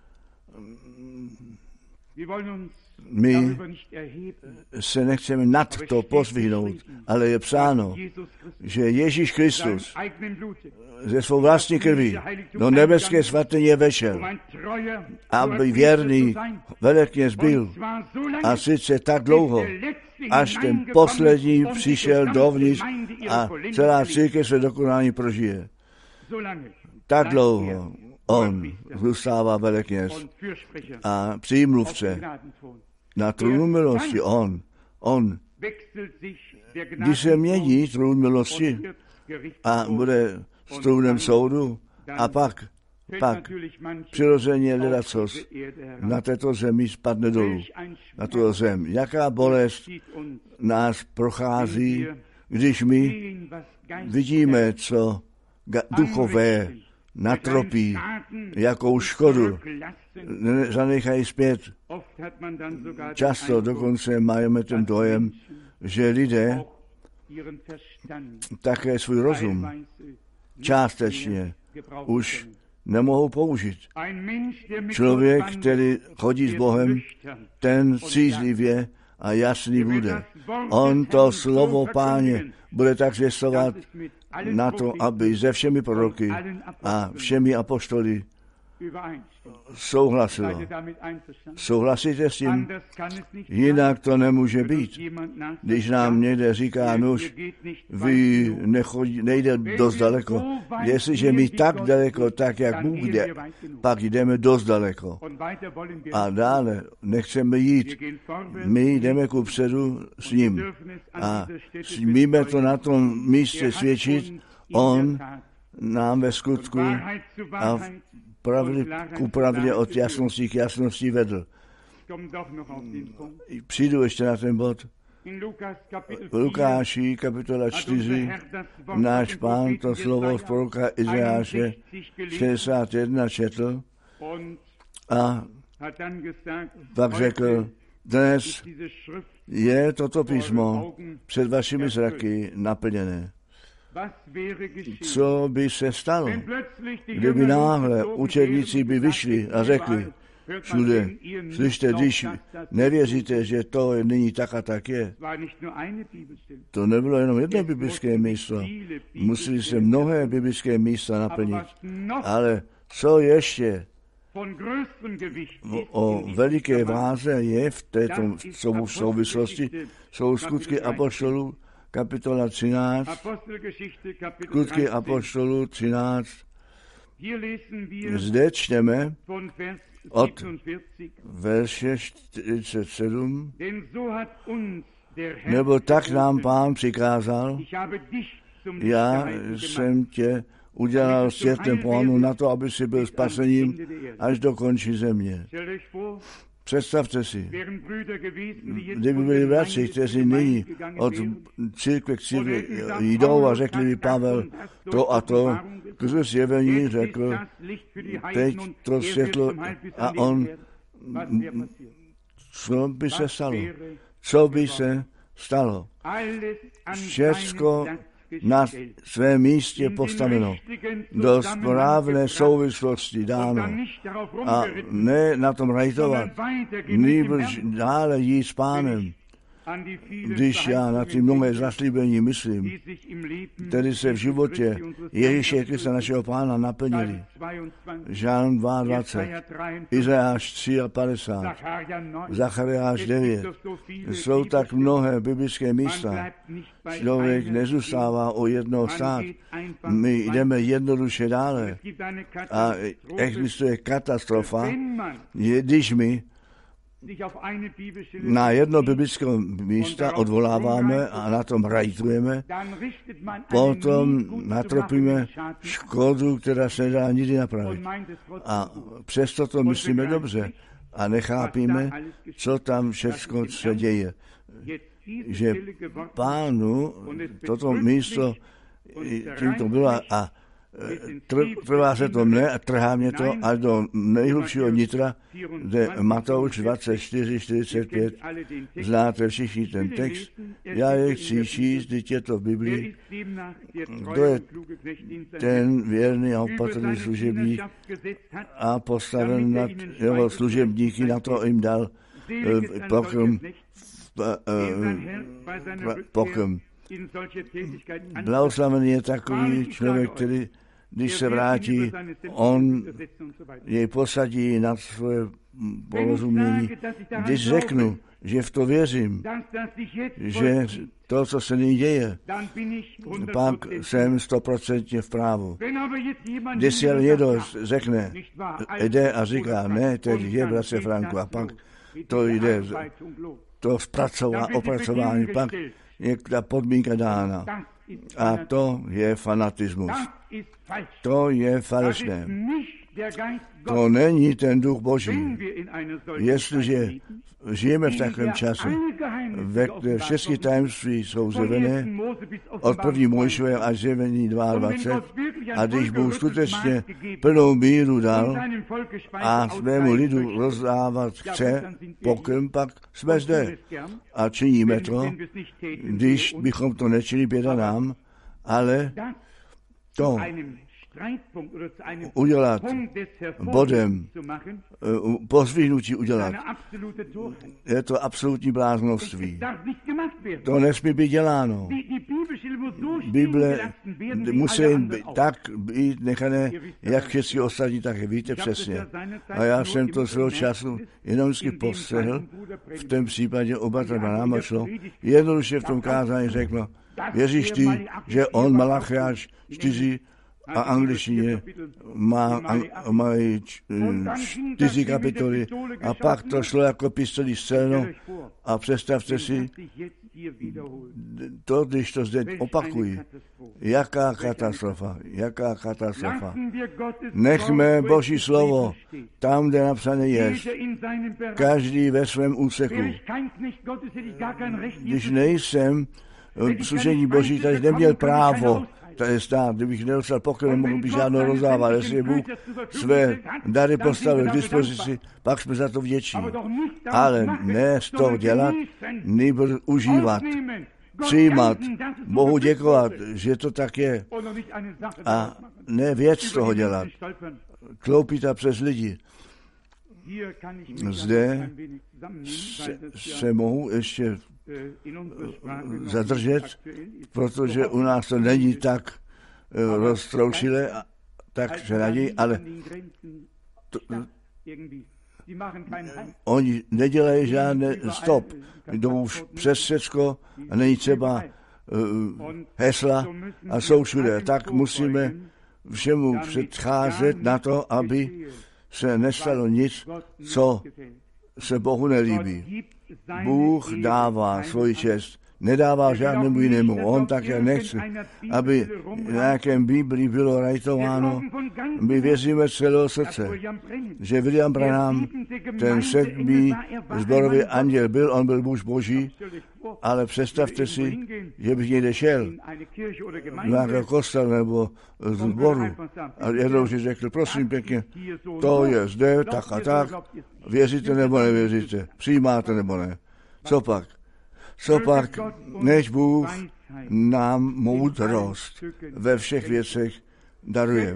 My se nechceme nad to pozvihnout, ale je psáno, že Ježíš Kristus ze svou vlastní krví do nebeské svatyně vešel, aby věrný velekněz byl. A sice tak dlouho, až ten poslední přišel dovnitř a celá církev své dokonání prožije. Tak dlouho on zůstává velekněz a přímluvce na trůnu milosti. On, on, když se mění trůn milosti a bude s trůnem soudu a pak, pak přirozeně ledacos na této zemi spadne dolů, na tuto zem. Jaká bolest nás prochází, když my vidíme, co duchové natropí, jakou škodu zanechají zpět. Často dokonce máme ten dojem, že lidé také svůj rozum částečně už nemohou použít. Člověk, který chodí s Bohem, ten střízlivě a jasný bude. On to slovo Páně bude tak zvěstovat na to, aby se všemi proroky a všemi apoštoly souhlasilo. Souhlasíte s tím? Jinak to nemůže být. Když nám někde říká, nuž, vy nechodí, nejde dost daleko. Jestliže my tak daleko, tak jak Bůh jde, pak jdeme dost daleko. A dále nechceme jít. My jdeme ku předu s ním. A smíme to na tom místě svědčit, on nám ve skutku a pravdy, ku pravdě od jasnosti k jasnosti vedl. Přijdu ještě na ten bod. V Lukáši, kapitola čtyři, náš Pán to slovo z proroka Izajáše šedesát jedna četl a pak řekl, dnes je toto písmo před vašimi zraky naplněné. Co by se stalo, kdyby náhle učedníci by vyšli a řekli všude, slyšte, když nevěříte, že to nyní tak a tak je. To nebylo jenom jedno biblické místo. Museli se mnohé biblické místa naplnit. Ale co ještě o veliké váze je v této souvislosti, jsou skutky apoštolů, kapitola třináct, skutky apoštolů třináct, Zde čteme od verše čtyřicet sedm, nebo tak nám Pán přikázal, já jsem tě udělal světlem plánu na to, aby si byl spasením až do konce země. Představte si, kdyby byli bratři, kteří nyní od církve k církvi jdou a řekli by Pavel to a to, k zjevení řekl, teď to světlo a on, co by se stalo? Co by se stalo? Všecko na svém místě postaveno, do správné souvislosti dáno a ne na tom rajtovat, nýbrž dále jít s Pánem. Když já na ty mnohé zaslíbení myslím, tedy se v životě Ježíše Krista našeho Pána naplnili. Žálm dvacet dva, Izajáš padesát tři, Zachariáš devět. Jsou tak mnohé biblické místa. Člověk nezůstává o jednoho stát. My jdeme jednoduše dále. A existuje katastrofa, když my na jedno biblické místa odvoláváme a na tom rajtujeme, potom natropíme škodu, která se nedá nikdy napravit. A přesto to myslíme dobře a nechápíme, co tam všechno se děje. Že Pánu toto místo tímto bylo a trvá se to mne a trhá mě to až do nejhlubšího nitra, kde Matouš dvacet čtyři čtyřicet pět, znáte všichni ten text, já je chci číst, když je to v Biblii, kdo je ten věrný a opatrný služebník a postaven nad jeho služebníky, na to jim dal pokrm, pokrm. Blahoslavený je takový člověk, který, když se vrátí, on jej posadí nad svoje porozumění. Když řeknu, že v to věřím, že to, co se nyní děje, pak jsem stoprocentně v právu. Když si ale někdo řekne, jde a říká, ne, teď je, bratře Franku, a pak to jde, to zpracová, opracování, pak je ta podmínka dána. A to je fanatismus. To je falešné. To není ten duch Boží. Jestliže žijeme v takovém čase, ve které všechny tajemství jsou zjevené, od první Mojžíšové až zjevení dvacet dva, a když Bůh skutečně plnou míru dal a svému lidu rozdávat chce pokrm, pak jsme zde a činíme to, když bychom to nečinili, běda nám, ale to udělat bodem, pozvihnutí udělat, je to absolutní bláznoství. To nesmí být děláno. Bible musí tak být nechané, jak všichni ostatní, tak je víte přesně. A já jsem to svého času jenom vždycky postřehl, v tom případě oba třeba nám šlo, jednoduše v tom kázání řekl, věříš ty, že on Malachiáš čtyři a angličtině má, mají čtyři kapitoly a pak to šlo jako pistolí střelno a představte si, to, když to zde opakují, jaká katastrofa, jaká katastrofa. Nechme Boží slovo tam, kde napsané je, každý ve svém úseku. Když nejsem v služení Boží, tady neměl právo tady stát, kdybych nedostal pokoj, nemohl bych žádnou rozdávat. Jestli Bůh své dary postavil k dispozici, pak jsme za to vděční. Ale ne z toho dělat, nýbrž užívat, přijímat, Bohu děkovat, že to tak je. A ne věc z toho dělat. Kloupit a přes lidi. Zde se, se mohu ještě zadržet, protože u nás to není tak uh, roztroušilé, tak se raději, ale to, oni nedělají žádné stop, jdou už přes všecko a není třeba uh, hesla a jsou všude. Tak musíme všemu předcházet na to, aby se nestalo nic, co se Bohu nelíbí. Bůh dává svoji čest, nedává žádnému jinému. On také nechce, aby na nějakém Biblii bylo rajtováno. My věříme z celého srdce, že William Branham, ten sedmý zborový anděl byl, on byl muž boží, ale představte si, že bych někde šel do nějakého kostela nebo zboru a jednou si řekl, prosím pěkně, to je zde, tak a tak, věříte nebo nevěříte, přijímáte nebo ne. Co pak? Co pak, než Bůh nám moudrost ve všech věcech daruje.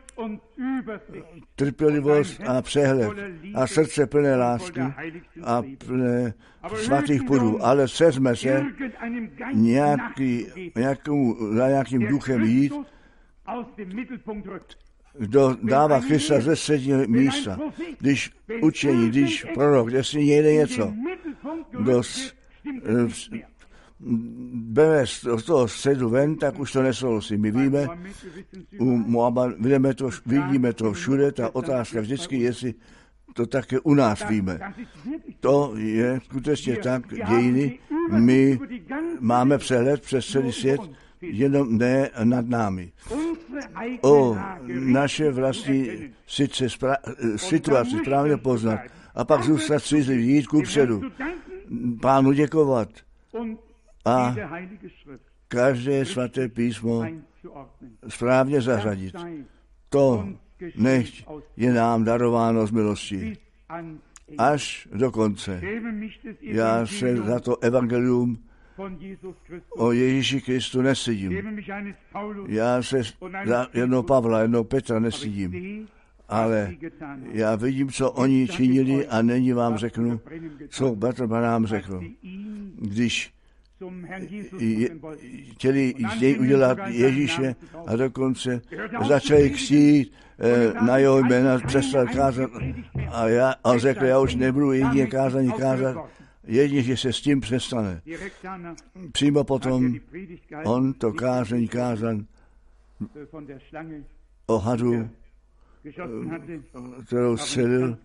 Trpělivost a přehled a srdce plné lásky a plné svatých pudů, ale sezme se nějaký, nějakou, za nějakým duchem jít, kdo dává Krista ze středního místa, když učení, když prorok, jestli někde něco, kdo bere z toho středu ven, tak už to nesouhlasí. My víme, u Moaba vidíme to, vidíme to všude, ta otázka vždycky, jestli to také u nás víme. To je skutečně tak, dějiny, my máme přehled přes celý svět, jenom ne nad námi. O naše vlastní sice spra- situaci správně poznat a pak zůstat střízlivý, jít ku předu, Pánu děkovat a každé svaté písmo správně zařadit. To nechť je nám darováno z milosti. Až do konce. Já se za to evangelium o Ježíši Kristu nestydím. Já se za jednoho Pavla, jednoho Petra nestydím. Ale já vidím, co oni činili a nyní vám řeknu, co Bratr Branham řekl. Když je, chtěli chtěli udělat Ježíše a dokonce začali křtít eh, na jeho jména, přestal kázat a já a řekl, já už nebudu jedině kázání kázat, jedině, že se s tím přestane. Přímo potom on to kázání kázal o hadu, kterou střelil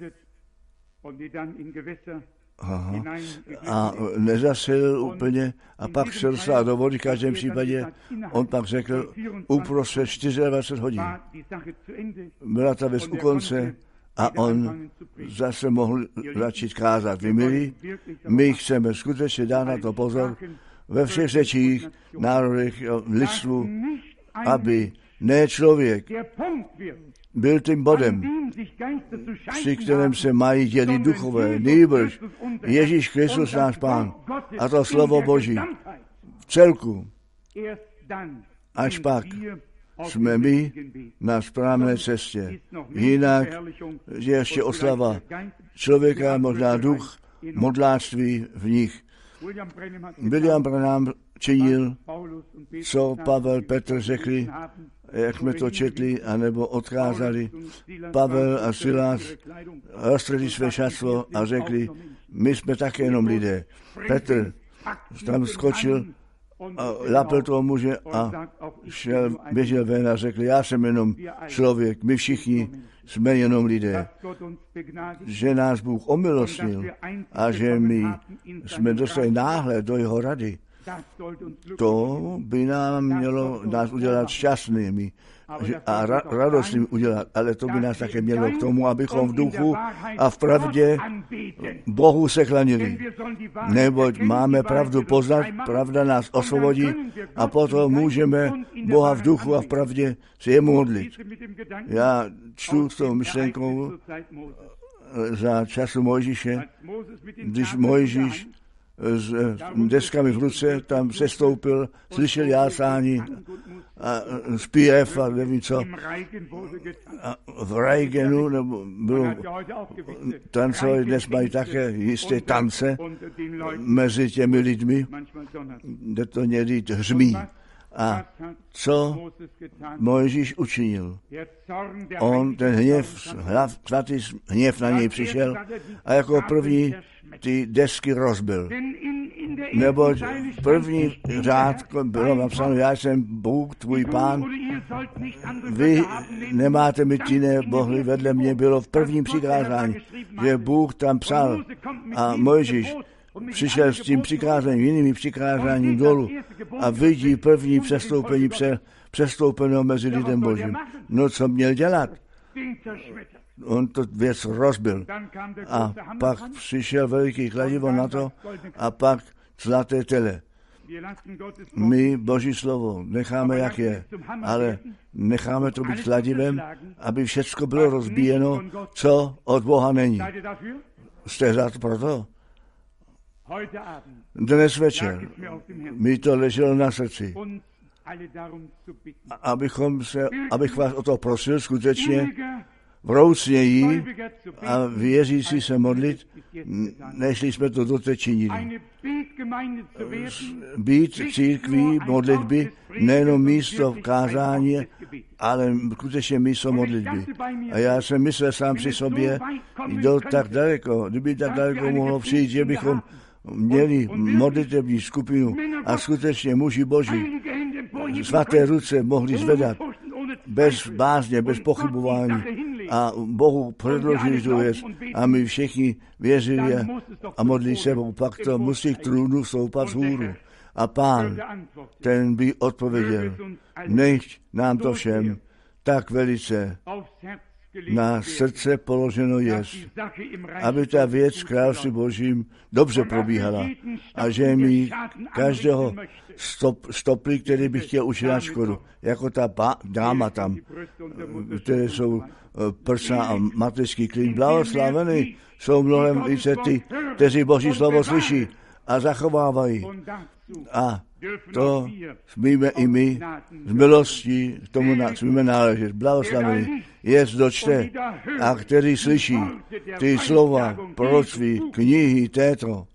Aha. a nezastřelil úplně a pak se dostal do vody v každém případě. On pak řekl, uprostřed dvacet čtyři hodin byla ta věc u konce a on zase mohl začít kázat. Vy milí, my chceme skutečně dát na to pozor ve všech řečích, národech, lidstvu, aby ne člověk byl tím bodem, při kterém se mají dělit duchové, nýbrž Ježíš Kristus náš Pán a to slovo Boží v celku. Až pak jsme my na správné cestě. Jinak je ještě oslava člověka, možná duch, modlářství v nich. William Branham činil, co Pavel, Petr řekli, jak jsme to četli, anebo odkázali. Pavel a Silas roztrhli své šatstvo a řekli, my jsme také jenom lidé. Petr tam skočil a lapl toho muže a šel, běžel ven a řekl, já jsem jenom člověk, my všichni jsme jenom lidé. Že nás Bůh omilostnil a že my jsme dostali náhle do jeho rady. To by nám mělo nás udělat šťastnými a ra- radostnými udělat, ale to by nás také mělo k tomu, abychom v duchu a v pravdě Bohu se klanili. Neboť máme pravdu poznat, pravda nás osvobodí a potom můžeme Boha v duchu a v pravdě se jemu modlit. Já čtu s tou myšlenkou za času Mojžíše, když Mojžíš s deskami v ruce, tam sestoupil, slyšel jásání a zpěv a nevím co. A v Reigenu nebo bylo tancovali, dnes mají také jisté tance mezi těmi lidmi, kde to někdy hřmí. A co Mojžíš učinil? On, ten hněv, svatý hněv na něj přišel a jako první ty desky rozbil. neboť v první řádku bylo napsáno, já jsem Bůh, tvůj pán, vy nemáte mít jiné bohy, vedle mě bylo v prvním přikázání, že Bůh tam psal a Mojžíš přišel s tím přikázáním, jinými přikázáním dolů a vidí první přestoupení pře, přestoupeného mezi lidem Božím. No co měl dělat? On to věc rozbil. A pak přišel veliký kladivo na to a pak zlaté tele. My Boží slovo necháme, jak je, ale necháme to být kladivem, aby všecko bylo rozbíjeno, co od Boha není. Jste za to proto? Dnes večer mi to leželo na srdci, abychom se, abych vás o to prosil skutečně vroucněji a věřící se modlit, než jsme to doteď činili. Být církví modlitby, nejenom místo kázání, ale skutečně místo modlitby. A já jsem myslel sám při sobě, jdu tak daleko, kdyby tak daleko mohlo přijít, že bychom měli modlitební skupinu a skutečně muži Boží svaté ruce mohli zvedat bez bázně, bez pochybování a Bohu předložili tu věc a my všichni věřili a modlili se, pak to musí k trůnu stoupat vzhůru. A Pán, ten by odpověděl, nechť nám to všem tak velice na srdce položeno je, aby ta věc v království Božím dobře probíhala a že mi každého stop, stopli, který by chtěl učinit škodu, jako ta ba, dáma tam, které jsou prsa a mateřský klín. Blahoslavený jsou mnohem více ty, kteří Boží slovo slyší a zachovávají. A to smíme i my z milostí k tomu smíme náležet. Blahoslavený je dočte a který slyší ty slova proroctví, knihy této.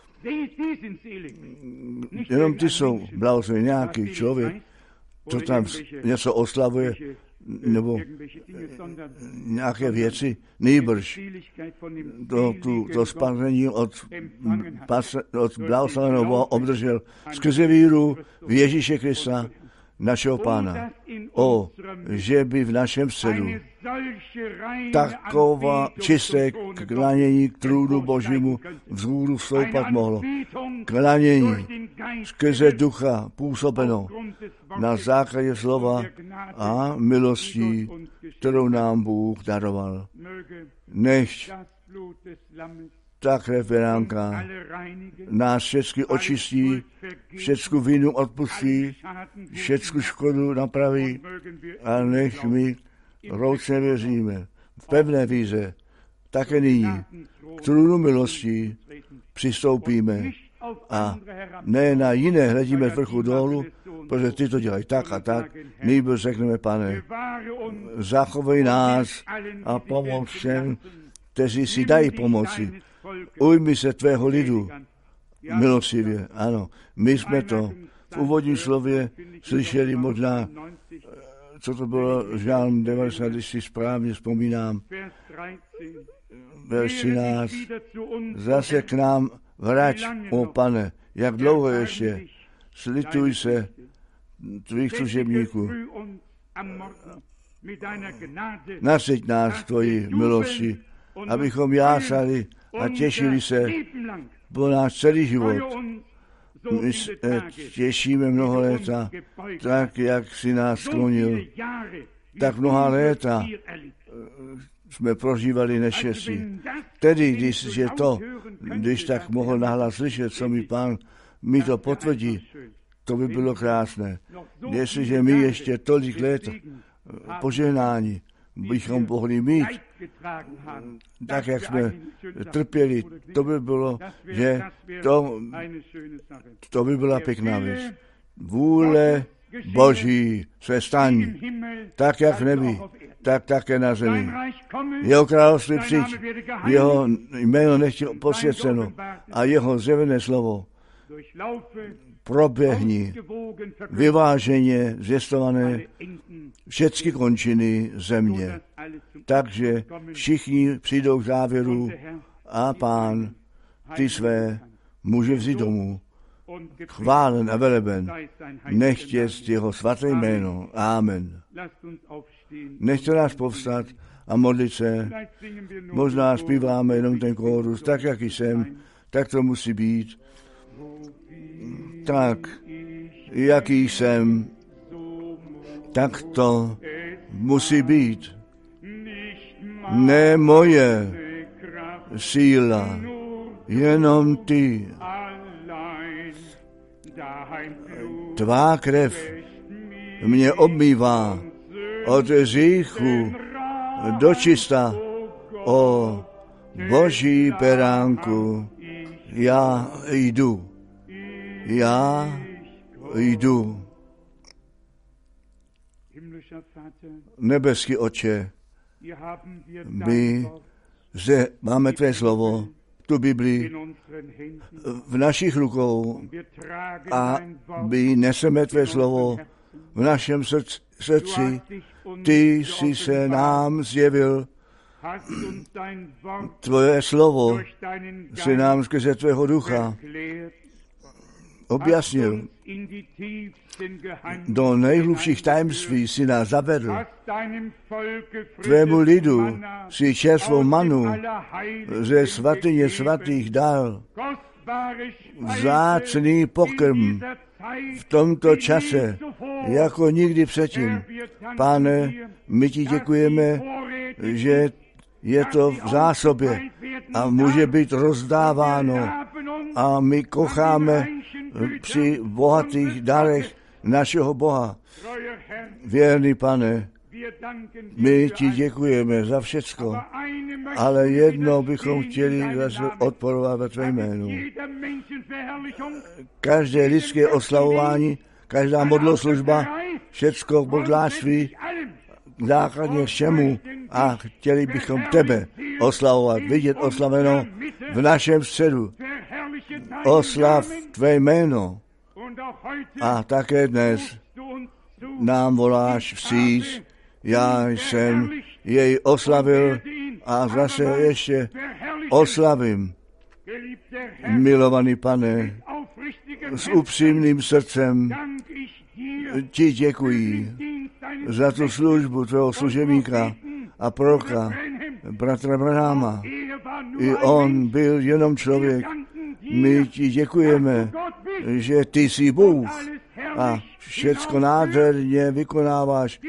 Jenom ty jsou blahoslavený, nějaký člověk, co tam něco oslavuje, nebo nějaké věci, nejbrž to, tu, to spasení od, od blahoslaveného Boha obdržel skrze víru v Ježíše Krista, našeho Pána. O, že by v našem středu taková čisté klanění k trůnu Božímu vzhůru vstoupat mohlo. Klanění skrze ducha působeno na základě slova a milostí, kterou nám Bůh daroval. Nechť ta krev beránka nás všechny očistí, všecku vinu odpustí, všecku škodu napraví a nech my roučně věříme v pevné víře, také nyní k trůnu milostí přistoupíme a ne na jiné hledíme z vrchu dolů, protože ty to dělají tak a tak, nejbrž řekneme, Pane, zachovej nás a pomoc všem, kteří si dají pomoci. Ujmi se tvého lidu, milostivě. Ano, my jsme to v úvodním slově slyšeli možná, co to bylo, žálm devadesát, když si správně vzpomínám, verš třináct. Zase k nám vrať, o Pane, jak dlouho ještě, slituj se tvých služebníků. Nasyť nás tvojí milosti, abychom jásali a těšili se po náš celý život. My se těšíme mnoho léta, tak jak si nás sklonil, tak mnoha léta jsme prožívali neštěstí. Tedy, když je to, když tak mohl nahlas slyšet, co mi Pán mi to potvrdí, to by bylo krásné. Jestliže my ještě tolik let požehnání bychom mohli mít, tak jak jsme trpěli, to by bylo, že to, to by byla pěkná věc. Vůle Boží se staň, tak jak v nebi, tak také na zemi. Jeho království přijď, jeho jméno nechť posvěceno a jeho zjevené slovo proběhni vyváženě zvěstované všechny končiny země. Takže všichni přijdou k závěru a Pán ty své může vzít domů. chválen a veleben. Nechť jest jeho svaté jméno. Amen. Nechte nás povstat a modlit se. Možná zpíváme jenom ten kórus, tak, jak jsem, tak to musí být. Tak, jaký jsem, tak to musí být. Ne moje síla, jenom ty. Tvá krev mě obmývá od hříchu do čista. O Boží beránku, já jdu. Já jdu. Nebeský Otče, my zde máme tvé slovo, tu Biblii v našich rukou a my neseme tvé slovo v našem srdci. srdci. Ty jsi se nám zjevil, tvoje slovo si nám skrze tvého ducha objasnil. Do nejhlubších tajemství si nás zavedl. Tvému lidu si čerstvou manu ze svatyně svatých dal. Vzácný pokrm v tomto čase, jako nikdy předtím. Pane, my ti děkujeme, že je to v zásobě a může být rozdáváno. A my kocháme při bohatých darech našeho Boha. Věrný Pane, my ti děkujeme za všecko, ale jedno bychom chtěli zase odporovat ve tvé jménu. Každé lidské oslavování, každá modloslužba, všecko modlářství, základně všemu a chtěli bychom tebe oslavovat, vidět oslaveno v našem středu. Oslav tvé jméno. A také dnes nám voláš vstříc. Já jsem jej oslavil a zase ještě oslavím. Milovaný Pane, s upřímným srdcem ti děkuji za tu službu tvého služebníka a proroka, bratra Branhama. I on byl jenom člověk. My ti děkujeme, že ty jsi Bůh a všecko nádherně vykonáváš.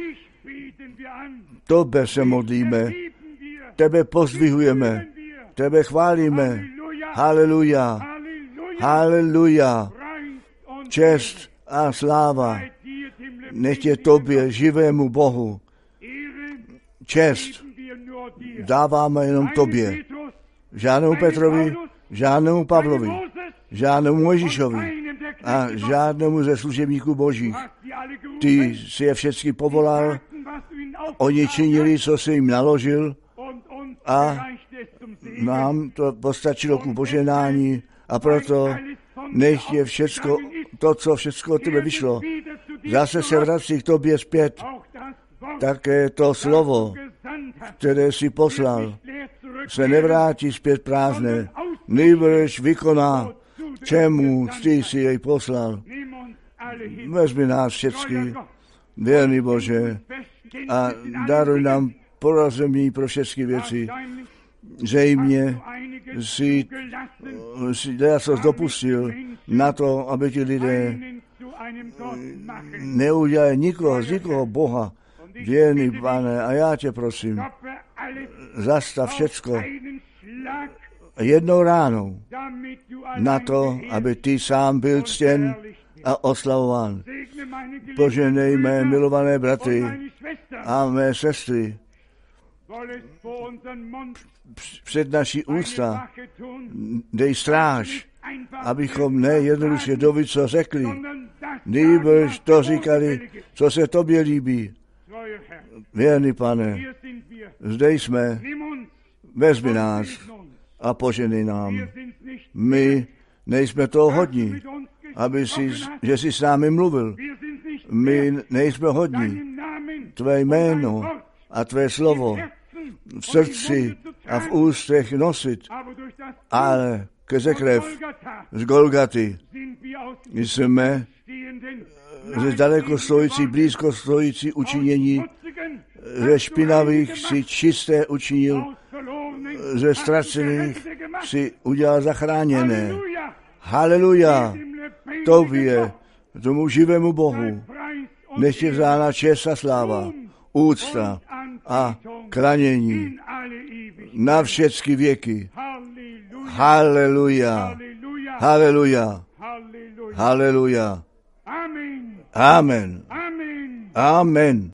Tebe se modlíme, tebe pozdvihujeme, tebe chválíme. Haleluja, haleluja. Čest a sláva nech je tobě, živému Bohu. Čest dáváme jenom tobě. Žádnému Petrovi, žádnému Pavlovi, žádnému Mojžíšovi a žádnému ze služebníků božích. Ty si je všechny povolal, oni činili, co jsi jim naložil a nám to postačilo ku poženání a proto nech je všecko, to, co všecko od tebe vyšlo, zase se vrací k tobě zpět. Také to slovo, které jsi poslal, se nevrátí zpět prázdné, nýbrž vykoná, čemu ty jsi jej poslal. Vezmi nás všechny, věrný Bože, a daruj nám porozumí pro všechny věci. Zřejmě si, si co dopustil na to, aby ti lidé neudělali nikoho, z nikoho Boha. Věrný Pane, a já tě prosím, zastav všecko jednou ránou na to, aby ty sám byl ctěn a oslavován. Poženej mé milované bratry a mé sestry. Před naší ústa dej stráž, abychom ne jednoduše doby, co řekli, nýbrž to říkali, co se tobě líbí. Věrný Pane, zde jsme, vezmi nás a poženej nám. My nejsme toho hodní, aby si, že jsi s námi mluvil. My nejsme hodní. Tvé jméno a tvé slovo v srdci a v ústech nosit, ale skrze krev z Golgaty jsme ze daleko stojící, blízko stojící učinění, ze špinavých si čisté učinil, ze ztracených si udělal zachráněné. Haleluja! Tobě, tomu živému Bohu, nech je vzána čest a sláva, úcta a klanění na všechny věky. Haleluja! Haleluja! Haleluja! Amen! Amen!